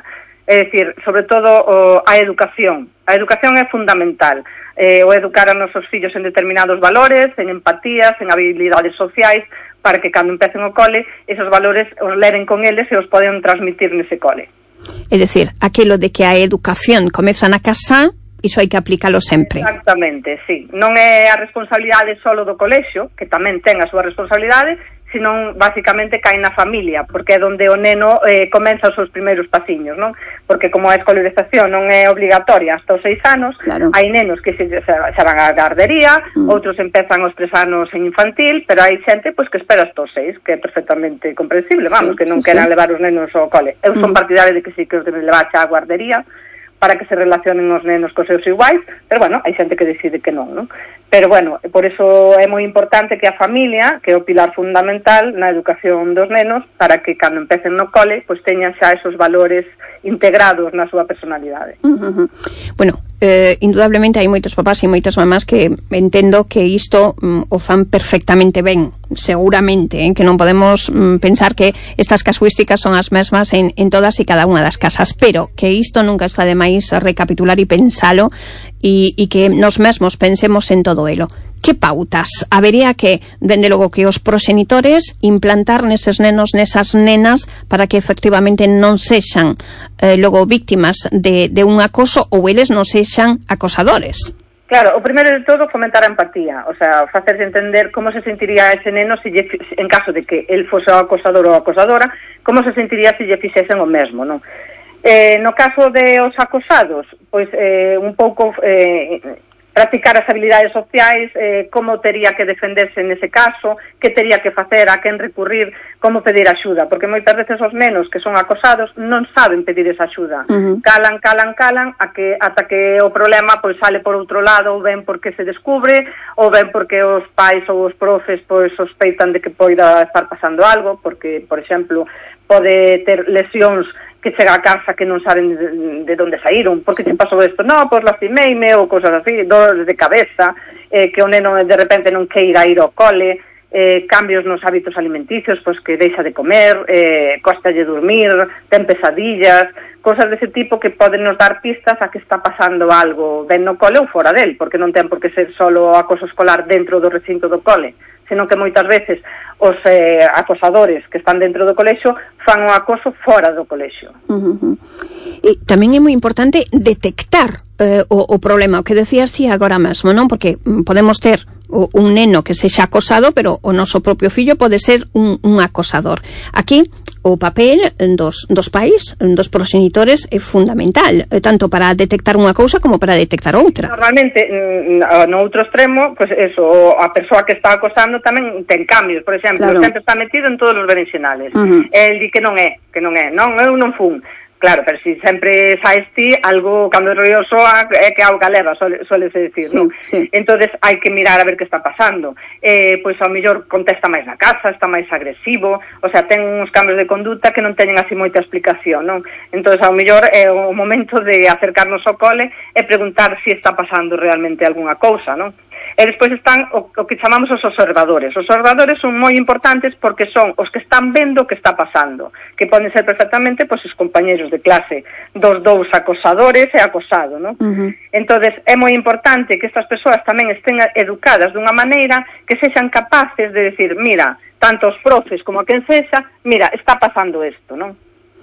Speaker 11: É dicir, sobre todo o, a educación. A educación é fundamental. Eh, o educar a nosos fillos en determinados valores, en empatías, en habilidades sociais, para que cando empecen o cole, esos valores os leren con eles e os poden transmitir nese cole.
Speaker 3: É dicir, aquilo de que a educación comeza na casa, iso hai que aplicalo sempre.
Speaker 11: Exactamente, sí. Non é a responsabilidade solo do colexio, que tamén ten a súa responsabilidade, senón basicamente cae na familia, porque é onde o neno eh, comenza os seus primeiros pasiños, non? Porque como a escolarización non é obligatoria hasta os seis anos, claro, hai nenos que se, se, se van á gardería, mm. outros empezan os tres anos en infantil, pero hai xente pois, que espera hasta os seis, que é perfectamente comprensible, vamos, sí, que non sí, queran sí. levar os nenos ao cole. Eu son mm. partidaria de que sí que os deben levar xa á guardería, para que se relacionen os nenos cos seus iguais, pero bueno, hai xente que decide que non, non? Pero bueno, por eso é moi importante que a familia, que é o pilar fundamental na educación dos nenos, para que cando empecen no cole, pois teñan xa esos valores integrados na súa personalidade.
Speaker 3: Uh-huh. Bueno, eh, indudablemente hai moitos papás e moitas mamás que entendo que isto um, o fan perfectamente ben, seguramente, eh, que non podemos um, pensar que estas casuísticas son as mesmas en, en todas e cada unha das casas, pero que isto nunca está de máis recapitular e pensalo e, e que nos mesmos pensemos en todo elo. Que pautas habería que, dende logo, que os proxenitores implantar neses nenos, nesas nenas, para que efectivamente non sexan eh, logo víctimas de, de un acoso ou eles non sexan acosadores?
Speaker 11: Claro, o primeiro de todo, fomentar a empatía, o sea, facerse entender como se sentiría ese neno si lle, en caso de que el fose o acosador ou acosadora, como se sentiría se lle fixesen o mesmo, non? Eh, no caso de os acosados, pois eh, un pouco eh, practicar as habilidades sociais, eh, como tería que defenderse nese caso, que tería que facer, a quen recurrir, como pedir axuda, porque moitas veces os nenos que son acosados non saben pedir esa axuda. Uh-huh. Calan, calan, calan, a que, ata que o problema pois sale por outro lado, ou ben porque se descubre, ou ben porque os pais ou os profes pois sospeitan de que poida estar pasando algo, porque, por exemplo, pode ter lesións que chega a casa que non saben de, de onde saíron, porque se pasou isto, no, pois lastimeime, ou cosas así, dores de cabeza, eh, que o neno de repente non queira ir ao cole, eh, cambios nos hábitos alimenticios, pois que deixa de comer, eh, costalle dormir, ten pesadillas, cosas dese tipo que poden nos dar pistas a que está pasando algo ben no cole ou fora del, porque non ten por que ser solo acoso escolar dentro do recinto do cole, senón que moitas veces os eh, acosadores que están dentro do colexio fan o acoso fora do colexio.
Speaker 3: Uh-huh. E tamén é moi importante detectar eh, o, o problema, o que decías ti agora mesmo, non? Porque podemos ter o, un neno que sexa acosado, pero o noso propio fillo pode ser un, un acosador. Aquí o papel dos, dos pais, dos proxenitores é fundamental, tanto para detectar unha cousa como para detectar outra.
Speaker 11: Normalmente, no outro extremo, pues eso, a persoa que está acosando tamén ten cambios. Por exemplo, claro, sempre está metido en todos os berenxenales. Uh-huh. El di que non é, que non é, non, eu non fun. Claro, pero si sempre saes ti, algo, cando o río soa, é que auga leva, suele, suele se decir, sí, non? Sí. Entonces hai que mirar a ver que está pasando. Eh, pois ao mellor contesta máis na casa, está máis agresivo, o sea, ten uns cambios de conduta que non teñen así moita explicación, non? Entonces ao mellor é o momento de acercarnos ao cole e preguntar se si está pasando realmente algunha cousa, non? E despois están o, o que chamamos os observadores. Os observadores son moi importantes porque son os que están vendo o que está pasando, que poden ser perfectamente pois, os compañeros de clase dos dous acosadores e acosado, non? Uh-huh. Entonces é moi importante que estas persoas tamén estén educadas dunha maneira que sexan capaces de decir, mira, tanto os profes como a quen sexa, mira, está pasando isto, non?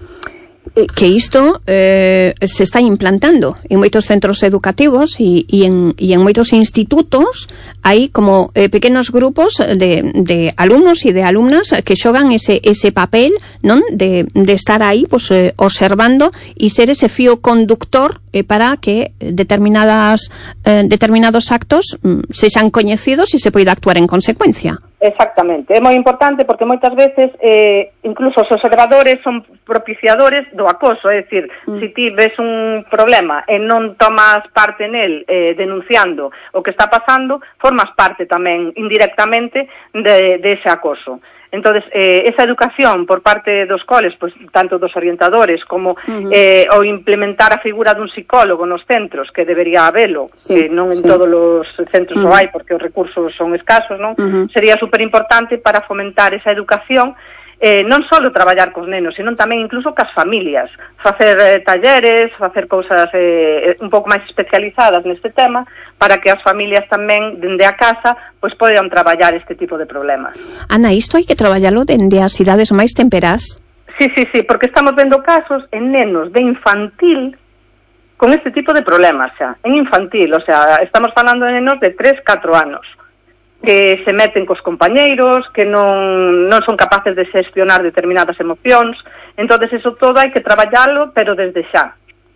Speaker 3: Que isto eh, se está implantando en moitos centros educativos e, e, en, e en moitos institutos hai como eh, pequenos grupos de, de alumnos e de alumnas que xogan ese, ese papel, non, de, de estar aí pues, eh, observando e ser ese fío conductor eh, para que determinadas eh, determinados actos mm, sexan coñecidos e se poida actuar en consecuencia.
Speaker 11: Exactamente, é moi importante porque moitas veces eh, incluso os observadores son propiciadores do acoso, é dicir, mm. se ti ves un problema e non tomas parte nel eh, denunciando o que está pasando, formas parte tamén indirectamente de, de ese acoso. Entonces, eh, esa educación por parte dos coles, pues, tanto dos orientadores como uh-huh. eh, o implementar a figura dun psicólogo nos centros, que debería habelo, sí, que non en sí. todos os centros uh-huh. o hai, porque os recursos son escasos, non? Uh-huh. Sería super importante para fomentar esa educación eh, non só traballar cos nenos, sino tamén incluso cas familias, facer eh, talleres, facer cousas eh, un pouco máis especializadas neste tema, para que as familias tamén, dende a casa, pois poden traballar este tipo de problemas.
Speaker 3: Ana, isto hai que traballalo dende as idades máis temperás?
Speaker 11: Sí, sí, sí, porque estamos vendo casos en nenos de infantil con este tipo de problemas xa, en infantil, o sea, estamos falando de nenos de tres, catro anos, que se meten cos compañeiros, que non, non son capaces de xestionar determinadas emocións, entonces eso todo hai que traballalo, pero desde xa.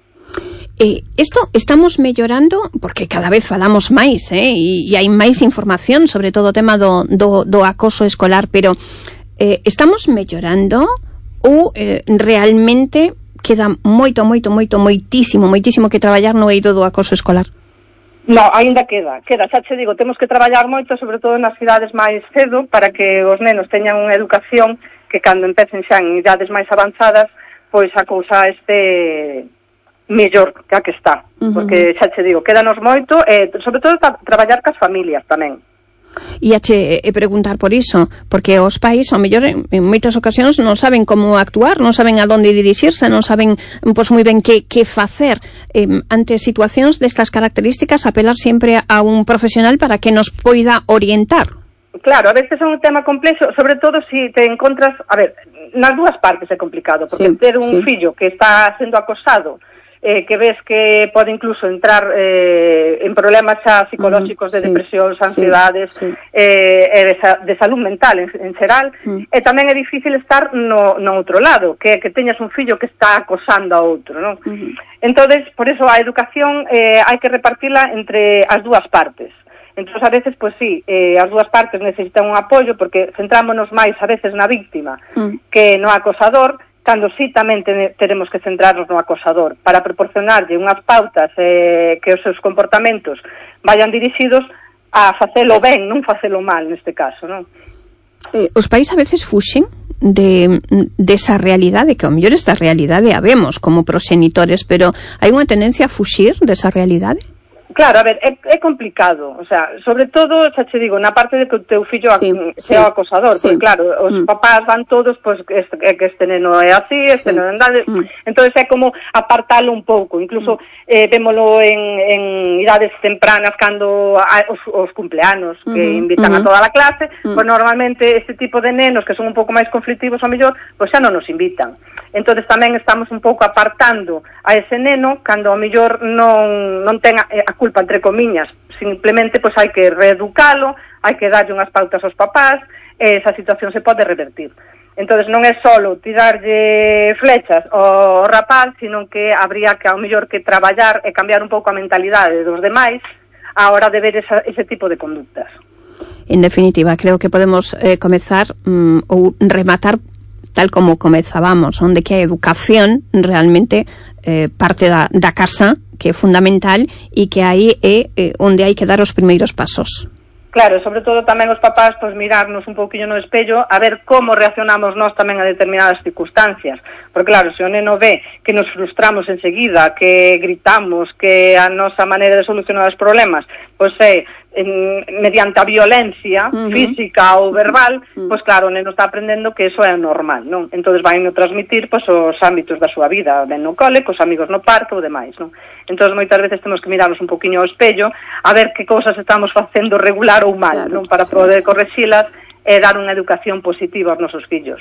Speaker 3: Eh, esto estamos mellorando, porque cada vez falamos máis, eh, e, e hai máis información sobre todo o tema do, do, do acoso escolar, pero eh, estamos mellorando ou eh, realmente queda moito, moito, moito, moitísimo, moitísimo que traballar no eido do acoso escolar?
Speaker 11: No, aínda queda, queda, xa che digo, temos que traballar moito, sobre todo nas cidades máis cedo, para que os nenos teñan unha educación que cando empecen xa en idades máis avanzadas, pois a cousa este mellor que a que está, uh-huh. Porque xa che digo, quédanos moito, e eh, sobre todo tra- traballar cas familias tamén.
Speaker 3: E a che e preguntar por iso, porque os pais, ao mellor, en, en moitas ocasións non saben como actuar, non saben a donde dirixirse, non saben, pois, moi ben que, que facer eh, ante situacións destas características, apelar sempre a un profesional para que nos poida orientar.
Speaker 11: Claro, a veces é un tema complexo, sobre todo se si te encontras, a ver, nas dúas partes é complicado, porque sí, ter un sí. fillo que está sendo acosado, Eh, que ves que pode incluso entrar eh, en problemas xa psicolóxicos de sí, depresións, ansiedades, sí, sí. Eh, e de, de salud mental en, en xeral, mm. e tamén é difícil estar no, no outro lado, que que teñas un fillo que está acosando a outro, non? Mm-hmm. Entonces, por eso a educación eh, hai que repartila entre as dúas partes. Entón, a veces, pois sí, eh, as dúas partes necesitan un apoio, porque centrámonos máis a veces na víctima mm. que no acosador, cando sí tamén te, teremos que centrarnos no acosador para proporcionarlle unhas pautas eh, que os seus comportamentos vayan dirixidos a facelo ben, non facelo mal neste caso, non?
Speaker 3: Eh, os pais a veces fuxen de, de esa realidade, que ao mellor esta realidade a vemos como proxenitores, pero hai unha tendencia a fuxir desa realidade?
Speaker 11: Claro, a ver, é, é complicado, o sea, sobre todo, xa che digo, na parte de que o teu fillo sí, sea sí, acosador, sí. Porque claro, os mm. papás van todos, pois, pues, este, que este neno é así, este sí. neno é andade, mm. entonces é como apartalo un pouco, incluso mm. eh, vémolo en, en idades tempranas, cando a, os, os cumpleanos, que mm-hmm. invitan mm-hmm. a toda a clase, mm. pois pues, normalmente este tipo de nenos que son un pouco máis conflictivos, ao mellor, pois pues, xa non nos invitan. Entonces tamén estamos un pouco apartando a ese neno cando ao mellor non, non ten a, a culpa, entre comiñas, simplemente pois hai que reeducalo, hai que darlle unhas pautas aos papás, e esa situación se pode revertir. Entonces non é solo tirarlle flechas ao rapaz, sino que habría que ao mellor que traballar e cambiar un pouco a mentalidade dos demais a hora de ver esa, ese tipo de conductas.
Speaker 3: En definitiva, creo que podemos eh, comezar mm, ou rematar tal como comezábamos, onde que a educación realmente eh, parte da, da casa, que é fundamental, e que aí é eh, onde hai que dar os primeiros pasos.
Speaker 11: Claro, sobre todo tamén os papás, pois mirarnos un pouquinho no espello a ver como reaccionamos nós tamén a determinadas circunstancias, porque claro, se o neno ve que nos frustramos enseguida, que gritamos, que a nosa maneira de solucionar os problemas pois é en, mediante a violencia uh-huh. física ou verbal, uh-huh. pois claro, o neno está aprendendo que eso é normal, non? Entonces vai no transmitir pois os ámbitos da súa vida, ben no cole, cos amigos no parque ou demais, non? Entonces moitas veces temos que mirarnos un poquinho ao espello a ver que cousas estamos facendo regular ou mal, claro, non? Para poder correxilas e dar unha educación positiva aos nosos fillos.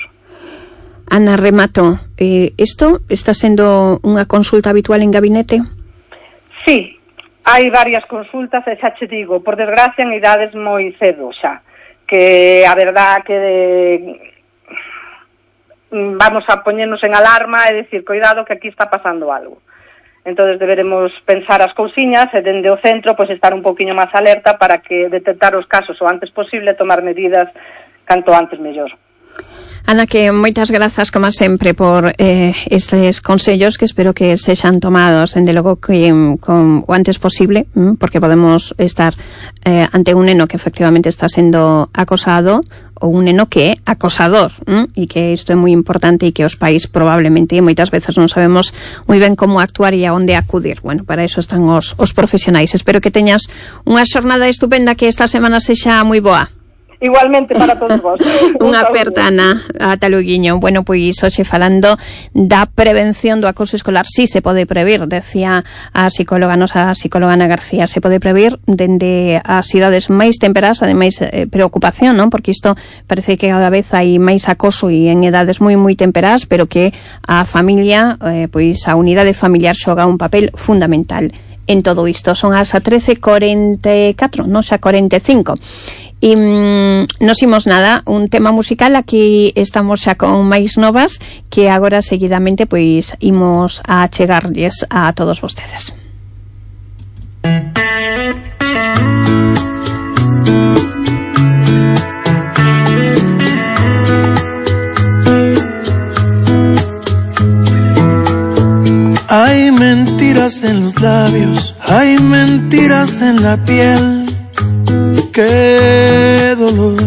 Speaker 3: Ana, remato, eh, isto está sendo unha consulta habitual en gabinete?
Speaker 11: Sí, hai varias consultas e xa che digo, por desgracia en idades moi cedo xa, que a verdad que de... vamos a poñernos en alarma e decir, cuidado que aquí está pasando algo. Entonces deberemos pensar as cousiñas e dende o centro pois estar un poquinho máis alerta para que detectar os casos o antes posible, tomar medidas canto antes mellor.
Speaker 3: Ana, que moitas grazas, como sempre, por eh, estes consellos que espero que sexan tomados, dende logo que con o antes posible, porque podemos estar eh, ante un neno que efectivamente está sendo acosado ou un neno que é acosador, e que isto é moi importante e que os pais probablemente moitas veces non sabemos moi ben como actuar e a onde acudir. Bueno, para iso están os, os profesionais. Espero que teñas unha xornada estupenda, que esta semana sexa moi boa.
Speaker 11: Igualmente para todos vos.
Speaker 3: Unha aperta, Ana, ata loguiño. Bueno, pois hoxe falando da prevención do acoso escolar, si sí se pode previr, decía a psicóloga, nosa psicóloga Ana García, se pode previr dende as idades máis temperas, ademais eh, preocupación, non? Porque isto parece que cada vez hai máis acoso e en edades moi moi temperas, pero que a familia, eh, pois a unidade familiar xoga un papel fundamental en todo isto. Son as trece cuarenta e catro, non xa cuarenta e cinco. E mm, nos imos nada, un tema musical, aquí estamos xa con máis novas que agora seguidamente pois imos a chegarlles a todos vostedes.
Speaker 12: Hay mentiras en los labios, hay mentiras en la piel. Qué dolor.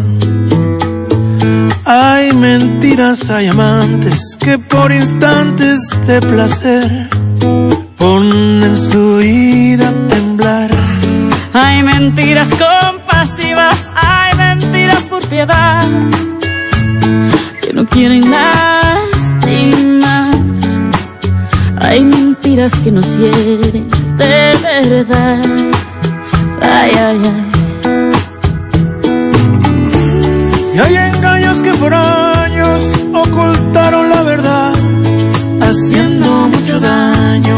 Speaker 12: Hay mentiras, hay amantes que por instantes de placer ponen su vida a temblar.
Speaker 13: Hay mentiras compasivas, hay mentiras por piedad que no quieren lastimar. Hay mentiras que nos hieren de verdad. Ay, ay, ay.
Speaker 12: Y hay engaños que por años ocultaron la verdad, haciendo mucho daño.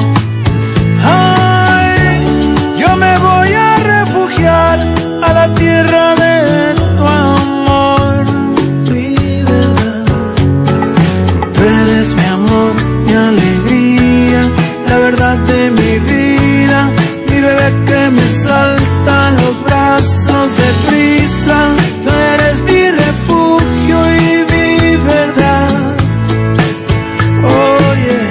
Speaker 12: Ay, yo me voy a refugiar a la tierra de tu amor, mi verdad. Tú eres mi amor, mi alegría, la verdad de mi vida, mi bebé que me salta en los brazos de prisa. Tú eres mi refugio y mi verdad. Oye,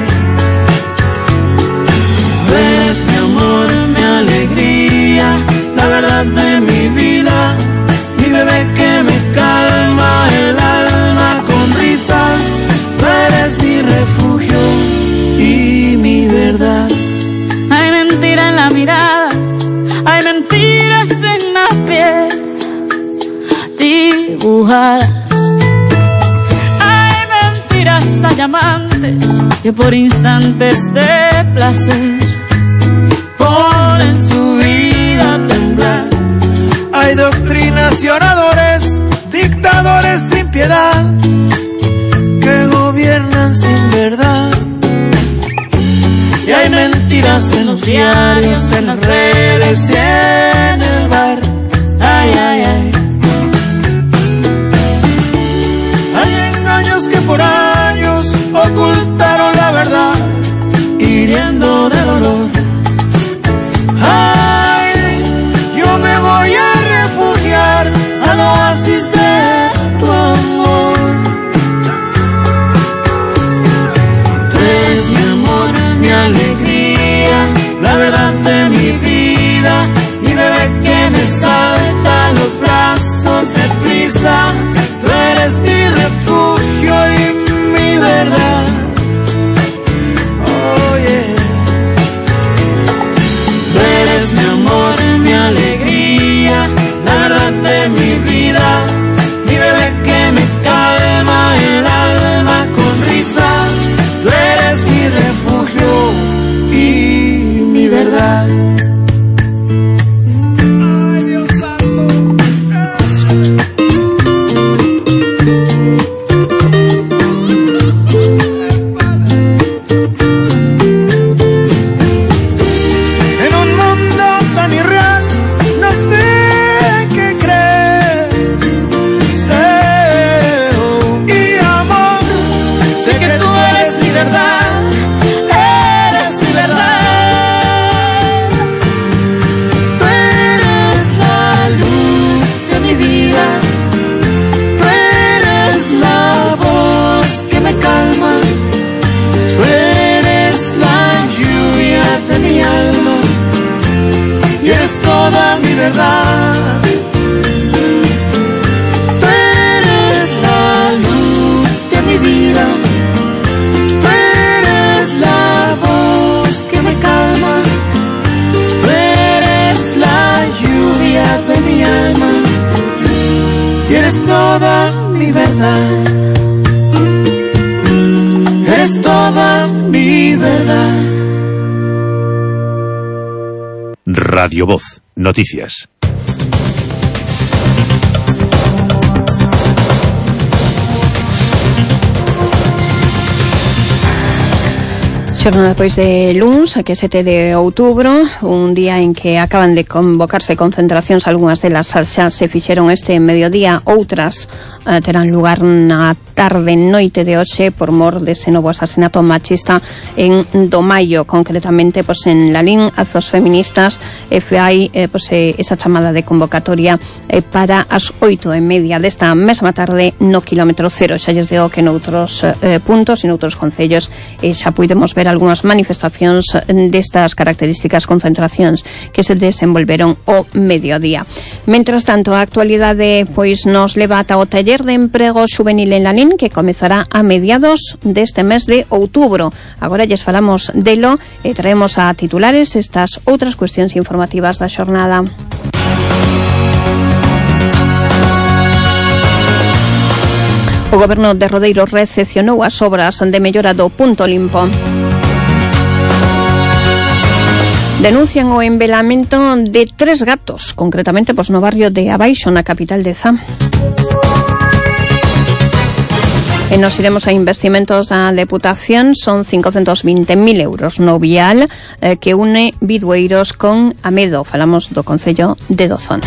Speaker 12: tú eres mi amor, mi alegría, la verdad de mi vida, mi bebé que me calma el alma con risas. Tú eres mi refugio y mi verdad.
Speaker 13: Hay mentira en la mirada, hay mentiras en la piel dibujadas. Hay mentiras, hay amantes que por instantes de placer
Speaker 12: ponen su vida a temblar. Hay doctrinas y oradores, dictadores sin piedad, que gobiernan sin verdad. Y hay mentiras en los diarios, en las redes y en el bar. Ay, ay, ay. Hay engaños que por años ocultaron la verdad, hiriendo de dolor. Ay, yo me voy a refugiar al oasis de tu amor. Tú eres mi amor, mi alegría, la verdad de mi vida, mi bebé que me salta en los brazos de prisa. Tú eres mi refugio y mi verdad. Oh yeah. Tú eres mi amor, mi alegría, la verdad de mi vida, mi bebé que me calma el alma con risas. Tú eres mi refugio y mi verdad. Ay, Dios santo. En un mundo tan irreal, no sé qué creer. Cero y amor, sé que tú eres mi verdad. Eres mi verdad. Tú eres la luz de mi vida. Tú eres la voz que me calma. Tú eres la lluvia de mi alma. Y eres toda mi verdad. Tú eres la luz de mi vida. Tú eres la voz que me calma. Tú eres la lluvia de mi alma. Y verdad. Eres toda mi verdad.
Speaker 14: Radio Voz, noticias.
Speaker 3: Xornada pois de luns, que é sete de outubro, un día en que acaban de convocarse concentracións, algunhas delas xa se fixeron este mediodía, outras eh, terán lugar na tarde noite de hoxe por mor dese novo asasinato machista en Domaio, concretamente pois en Lalín. Azos Feministas e fai eh, pois, eh, esa chamada de convocatoria eh, para as oito e media desta mesma tarde no kilómetro cero. Xa lles digo que noutros eh, puntos e noutros concellos eh, xa puidemos ver algunhas manifestacións destas características, concentracións que se desenvolveron o mediodía. Mentras tanto, a actualidade pois nos leva ata o taller de emprego xuvenil en Lalín, que comezará a mediados deste mes de outubro. Agora lles falamos delo e traemos a titulares estas outras cuestións informativas da xornada. O Goberno de Rodeiro recepcionou as obras de mellora do Punto Limpo. Denuncian o embelamento de tres gatos, concretamente pois, no barrio de Abaixo, na capital de Zá. E nos iremos a investimentos da Deputación, son cincocentos vinte mil euros no vial eh, que une Bidueiros con Amedo. Falamos do Concello de Dozón.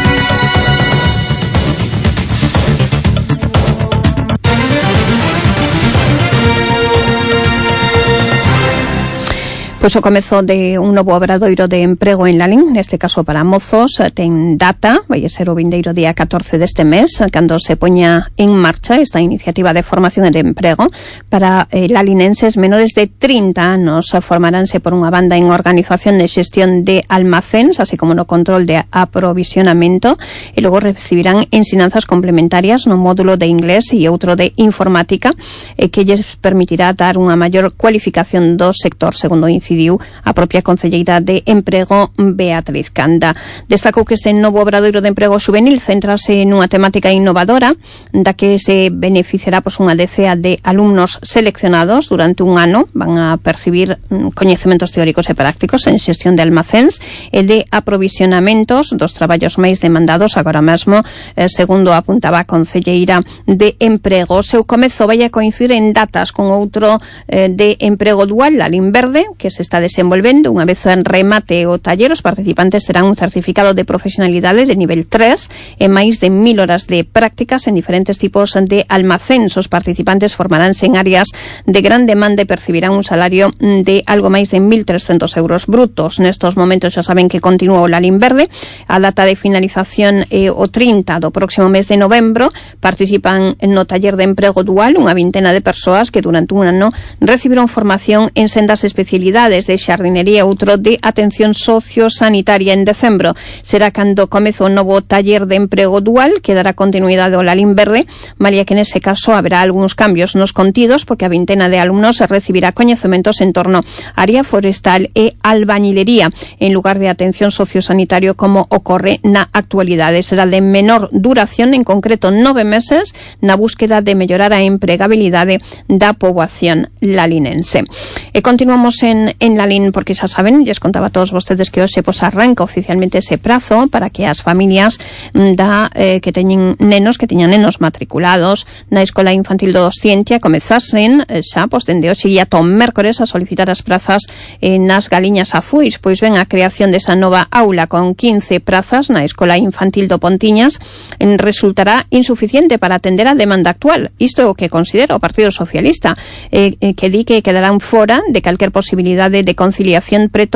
Speaker 3: Pois o comezo de un novo obradoiro de emprego en Lalín, neste caso para mozos, ten data, vai ser o vindeiro día catorce deste mes, cando se poña en marcha esta iniciativa de formación e de emprego para eh, lalinenses menores de trinta anos. Formaránse por unha banda en organización e xestión de almacéns, así como no control de aprovisionamento, e logo recibirán ensinanzas complementarias no módulo de inglés e outro de informática, eh, que lles permitirá dar unha maior cualificación do sector, segundo incidiu a propia concelleira de Emprego, Beatriz Canda. Destacou que este novo obradoiro de emprego xuvenil centrase nunha temática innovadora da que se beneficiará pois, unha decea de alumnos seleccionados durante un ano. Van a percibir mm, coñecementos teóricos e prácticos en xestión de almacéns e de aprovisionamentos dos traballos máis demandados agora mesmo, eh, segundo apuntaba a concelleira de Emprego. O seu comezo vai a coincidir en datas con outro eh, de emprego dual, Lalín Verde, que se está desenvolvendo. Unha vez en remate o taller, os participantes terán un certificado de profesionalidade de nivel tres e máis de mil horas de prácticas en diferentes tipos de almacéns. Os participantes formaránse en áreas de gran demanda e percibirán un salario de algo máis de mil trescentos euros brutos. Nestos momentos xa saben que continúa o Lalín Verde. A data de finalización é o trinta do próximo mes de novembro. Participan no taller de emprego dual unha vintena de persoas que durante un ano recibiron formación en sendas especialidades de xardinería e outro de atención sociosanitaria. En decembro será cando comeza o novo taller de emprego dual, que dará continuidade ao Lalín Verde, malia que nese caso haberá algúns cambios nos contidos, porque a vintena de alumnos recibirá coñecementos en torno á área forestal e albañilería, en lugar de atención sociosanitario como ocorre na actualidade. Será de menor duración, en concreto nove meses, na búsqueda de mellorar a empregabilidade da poboación lalinense. E continuamos en en Lalín, porque xa saben, lles contaba a todos vostedes que hoxe pues, arranca oficialmente ese prazo para que as familias da eh, que teñen nenos, que teñan nenos matriculados na Escola Infantil do Cientia comezasen eh, xa, pois, dende hoxe e ata o mércores a solicitar as prazas eh, nas Galiñas Azuis. Pois ben, a creación desa nova aula con quince prazas na Escola Infantil do Pontiñas en resultará insuficiente para atender a demanda actual. Isto é o que considera o Partido Socialista, eh, eh, que di que quedarán fora de calquer posibilidade de conciliación preto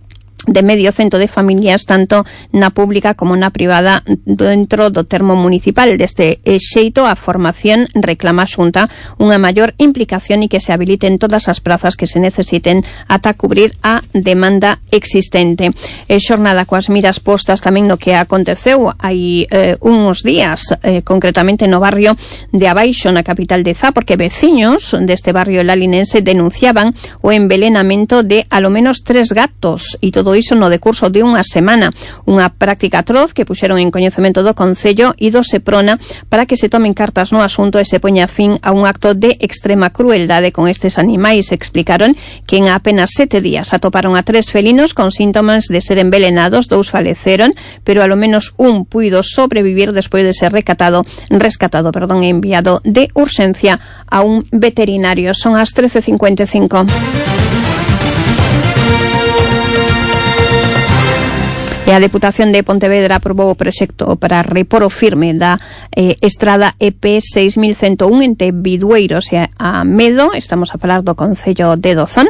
Speaker 3: de medio cento de familias, tanto na pública como na privada, dentro do termo municipal. Deste xeito, a formación reclama a Xunta unha maior implicación e que se habiliten todas as prazas que se necesiten ata cubrir a demanda existente. E xornada coas miras postas tamén no que aconteceu hai eh, uns días, eh, concretamente no barrio de Abaixo, na capital de Zá, porque veciños deste barrio lalinense denunciaban o envelenamento de alo menos tres gatos, e todo todo iso no decurso de unha semana, unha práctica atroz que puxeron en coñecemento do Concello e do Seprona para que se tomen cartas no asunto e se poña fin a un acto de extrema crueldade con estes animais. Explicaron que en apenas sete días atoparon a tres felinos con síntomas de ser envelenados, dous faleceron, pero alo menos un puido sobrevivir despois de ser rescatado, rescatado, perdón, e enviado de urxencia a un veterinario. Son as trece cincuenta e cinco. E a Deputación de Pontevedra aprobou o proxecto para repor o firme da eh, estrada E P seis mil ciento un entre Bidueiros e a Medo. Estamos a falar do Concello de Dozón.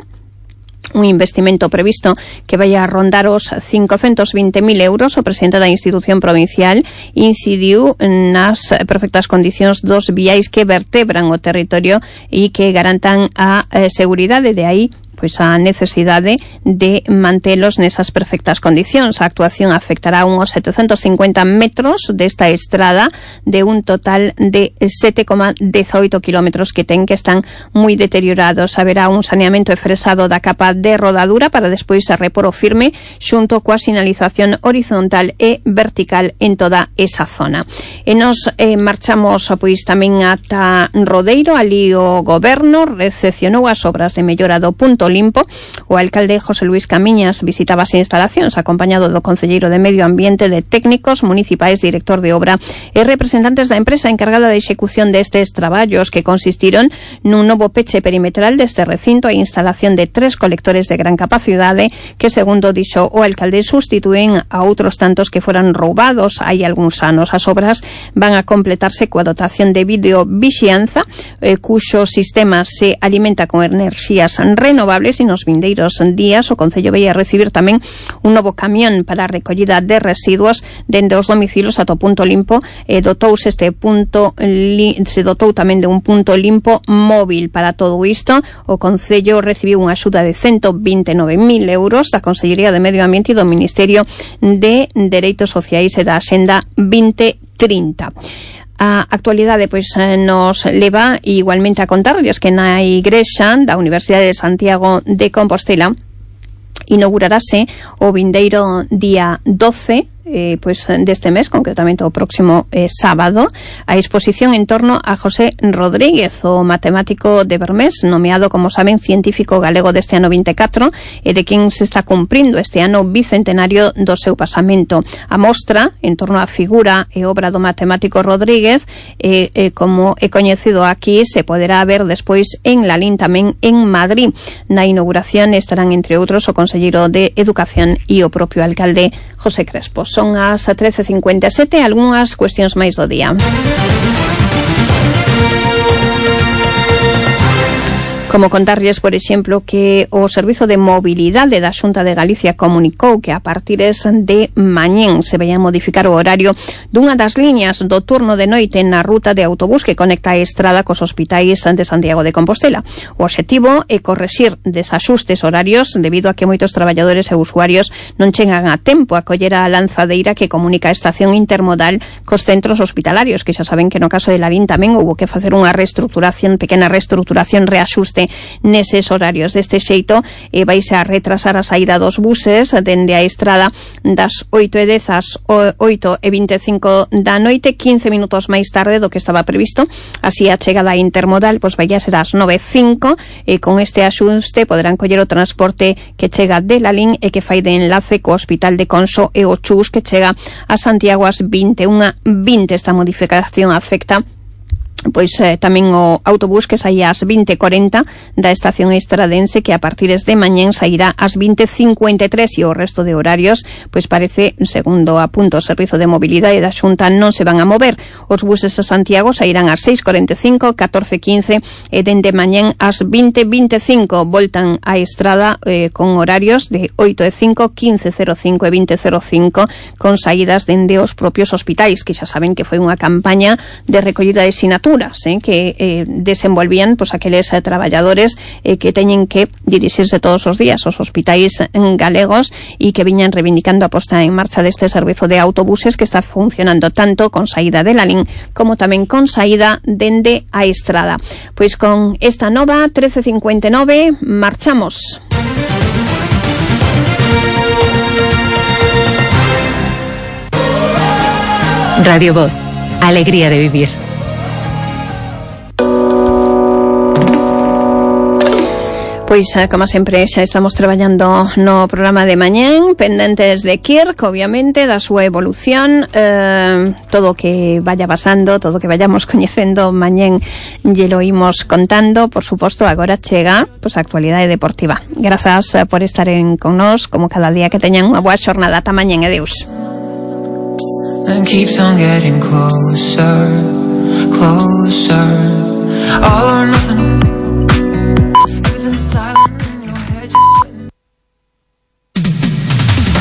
Speaker 3: Un investimento previsto que vai a rondar os cincocentos vinte mil euros. O presidente da institución provincial incidiu nas perfectas condicións dos viais que vertebran o territorio e que garantan a eh, seguridade. De aí pois a necesidade de mantelos nesas perfectas condicións. A actuación afectará uns setecentos cincuenta metros desta estrada de un total de sete coma dezoito kilómetros que ten, que están moi deteriorados. Haberá un saneamento e fresado da capa de rodadura para despois a repor o firme xunto coa sinalización horizontal e vertical en toda esa zona. E nos eh, marchamos pois tamén ata Rodeiro. Ali o goberno recepcionou as obras de mellora do punto limpo. O alcalde José Luis Camiñas visitaba as instalacións acompañado do concelleiro de Medio Ambiente, de técnicos municipais, director de obra e representantes da empresa encargada de execución destes traballos, que consistiron nun novo peche perimetral deste recinto e instalación de tres colectores de gran capacidade que, segundo dixo o alcalde, sustitúen a outros tantos que foran roubados hai algúns anos. As obras van a completarse coa dotación de videovixianza, eh, cuxo sistema se alimenta con enerxías renovables, e nos vindeiros días o Concello vai a recibir tamén un novo camión para a recollida de residuos dende os domicilios ata o punto limpo. E dotouse este punto li, se dotou tamén de un punto limpo móvil. Para todo isto, o Concello recibiu unha axuda de ciento vinte e nove mil euros da Consellería de Medio Ambiente e do Ministerio de Dereitos Sociais e da Axenda vinte trinta. A actualidade pois nos leva igualmente a contarlles que na igrexa da Universidade de Santiago de Compostela inaugurarase o vindeiro día doce Eh, pues deste mes, concretamente o próximo eh, sábado, a exposición en torno a José Rodríguez, o matemático de Bermés, nomeado, como saben, científico galego deste ano vinte e catro, e de quen se está cumprindo este ano bicentenario do seu pasamento. A mostra en torno á figura e obra do matemático Rodríguez, eh, eh, como é coñecido aquí, se poderá ver despois en Lalín, tamén en Madrid. Na inauguración estarán, entre outros, o conselleiro de Educación e o propio alcalde José Crespo. Son as trece cincuenta e sete, algunhas cuestións máis do día. Como contarlles, por exemplo, que o Servizo de Mobilidade da Xunta de Galicia comunicou que a partir de mañén se vai a modificar o horario dunha das liñas do turno de noite na ruta de autobús que conecta a estrada cos hospitais de Santiago de Compostela. O obxectivo é correxir desaxustes horarios debido a que moitos traballadores e usuarios non chegan a tempo a coller a lanzadeira que comunica a estación intermodal cos centros hospitalarios, que xa saben que no caso de Lalín tamén houve que facer unha reestruturación, pequena reestruturación, reaxuste neses horarios. Deste xeito eh, vaise a retrasar a saída dos buses dende a estrada das oito e dez ás oito e vinte e cinco da noite, quince minutos máis tarde do que estaba previsto. Así a chegada intermodal pois vai a ser ás nove e cinco, e con este axuste poderán coller o transporte que chega de Lalín e que fai de enlace co Hospital de Conso e o Chus, que chega a Santiago ás vinte e unha vinte. Esta modificación afecta pois eh, tamén o autobús que saía ás vinte e corenta da estación estradense, que a partir de mañén sairá ás vinte e cincuenta e tres, e o resto de horarios pois parece, segundo apunta o Servizo de Mobilidade da Xunta, non se van a mover. Os buses a Santiago sairán ás seis e corenta e cinco, catorce e quince e dende mañén ás vinte e vinte e cinco. Voltan á estrada eh, con horarios de oito e cinco, quince e cero cinco e vinte e cero cinco, con saídas dende os propios hospitais, que xa saben que foi unha campaña de recollida de sinaturas Eh, que eh, desenvolvían pues, aqueles eh, traballadores eh, que teñen que dirixirse todos os días aos hospitais en galegos e que viñan reivindicando a posta en marcha deste servizo de autobuses que está funcionando tanto con saída de Lalín como tamén con saída dende a estrada. Pois con esta nova trece cincuenta e nove marchamos.
Speaker 4: Radio Voz, alegría de vivir.
Speaker 3: Pois, como sempre, xa estamos traballando no programa de mañén, pendentes de Kirk, obviamente, da súa evolución, eh, todo o que vaya pasando, todo o que vayamos coñecendo mañén lle lo imos contando. Por suposto, agora chega pois, a actualidade deportiva. Grazas por estaren con nós, como cada día, que teñan unha boa xornada. Ata mañén, adeus.
Speaker 5: And keeps on getting closer, closer, all or nothing.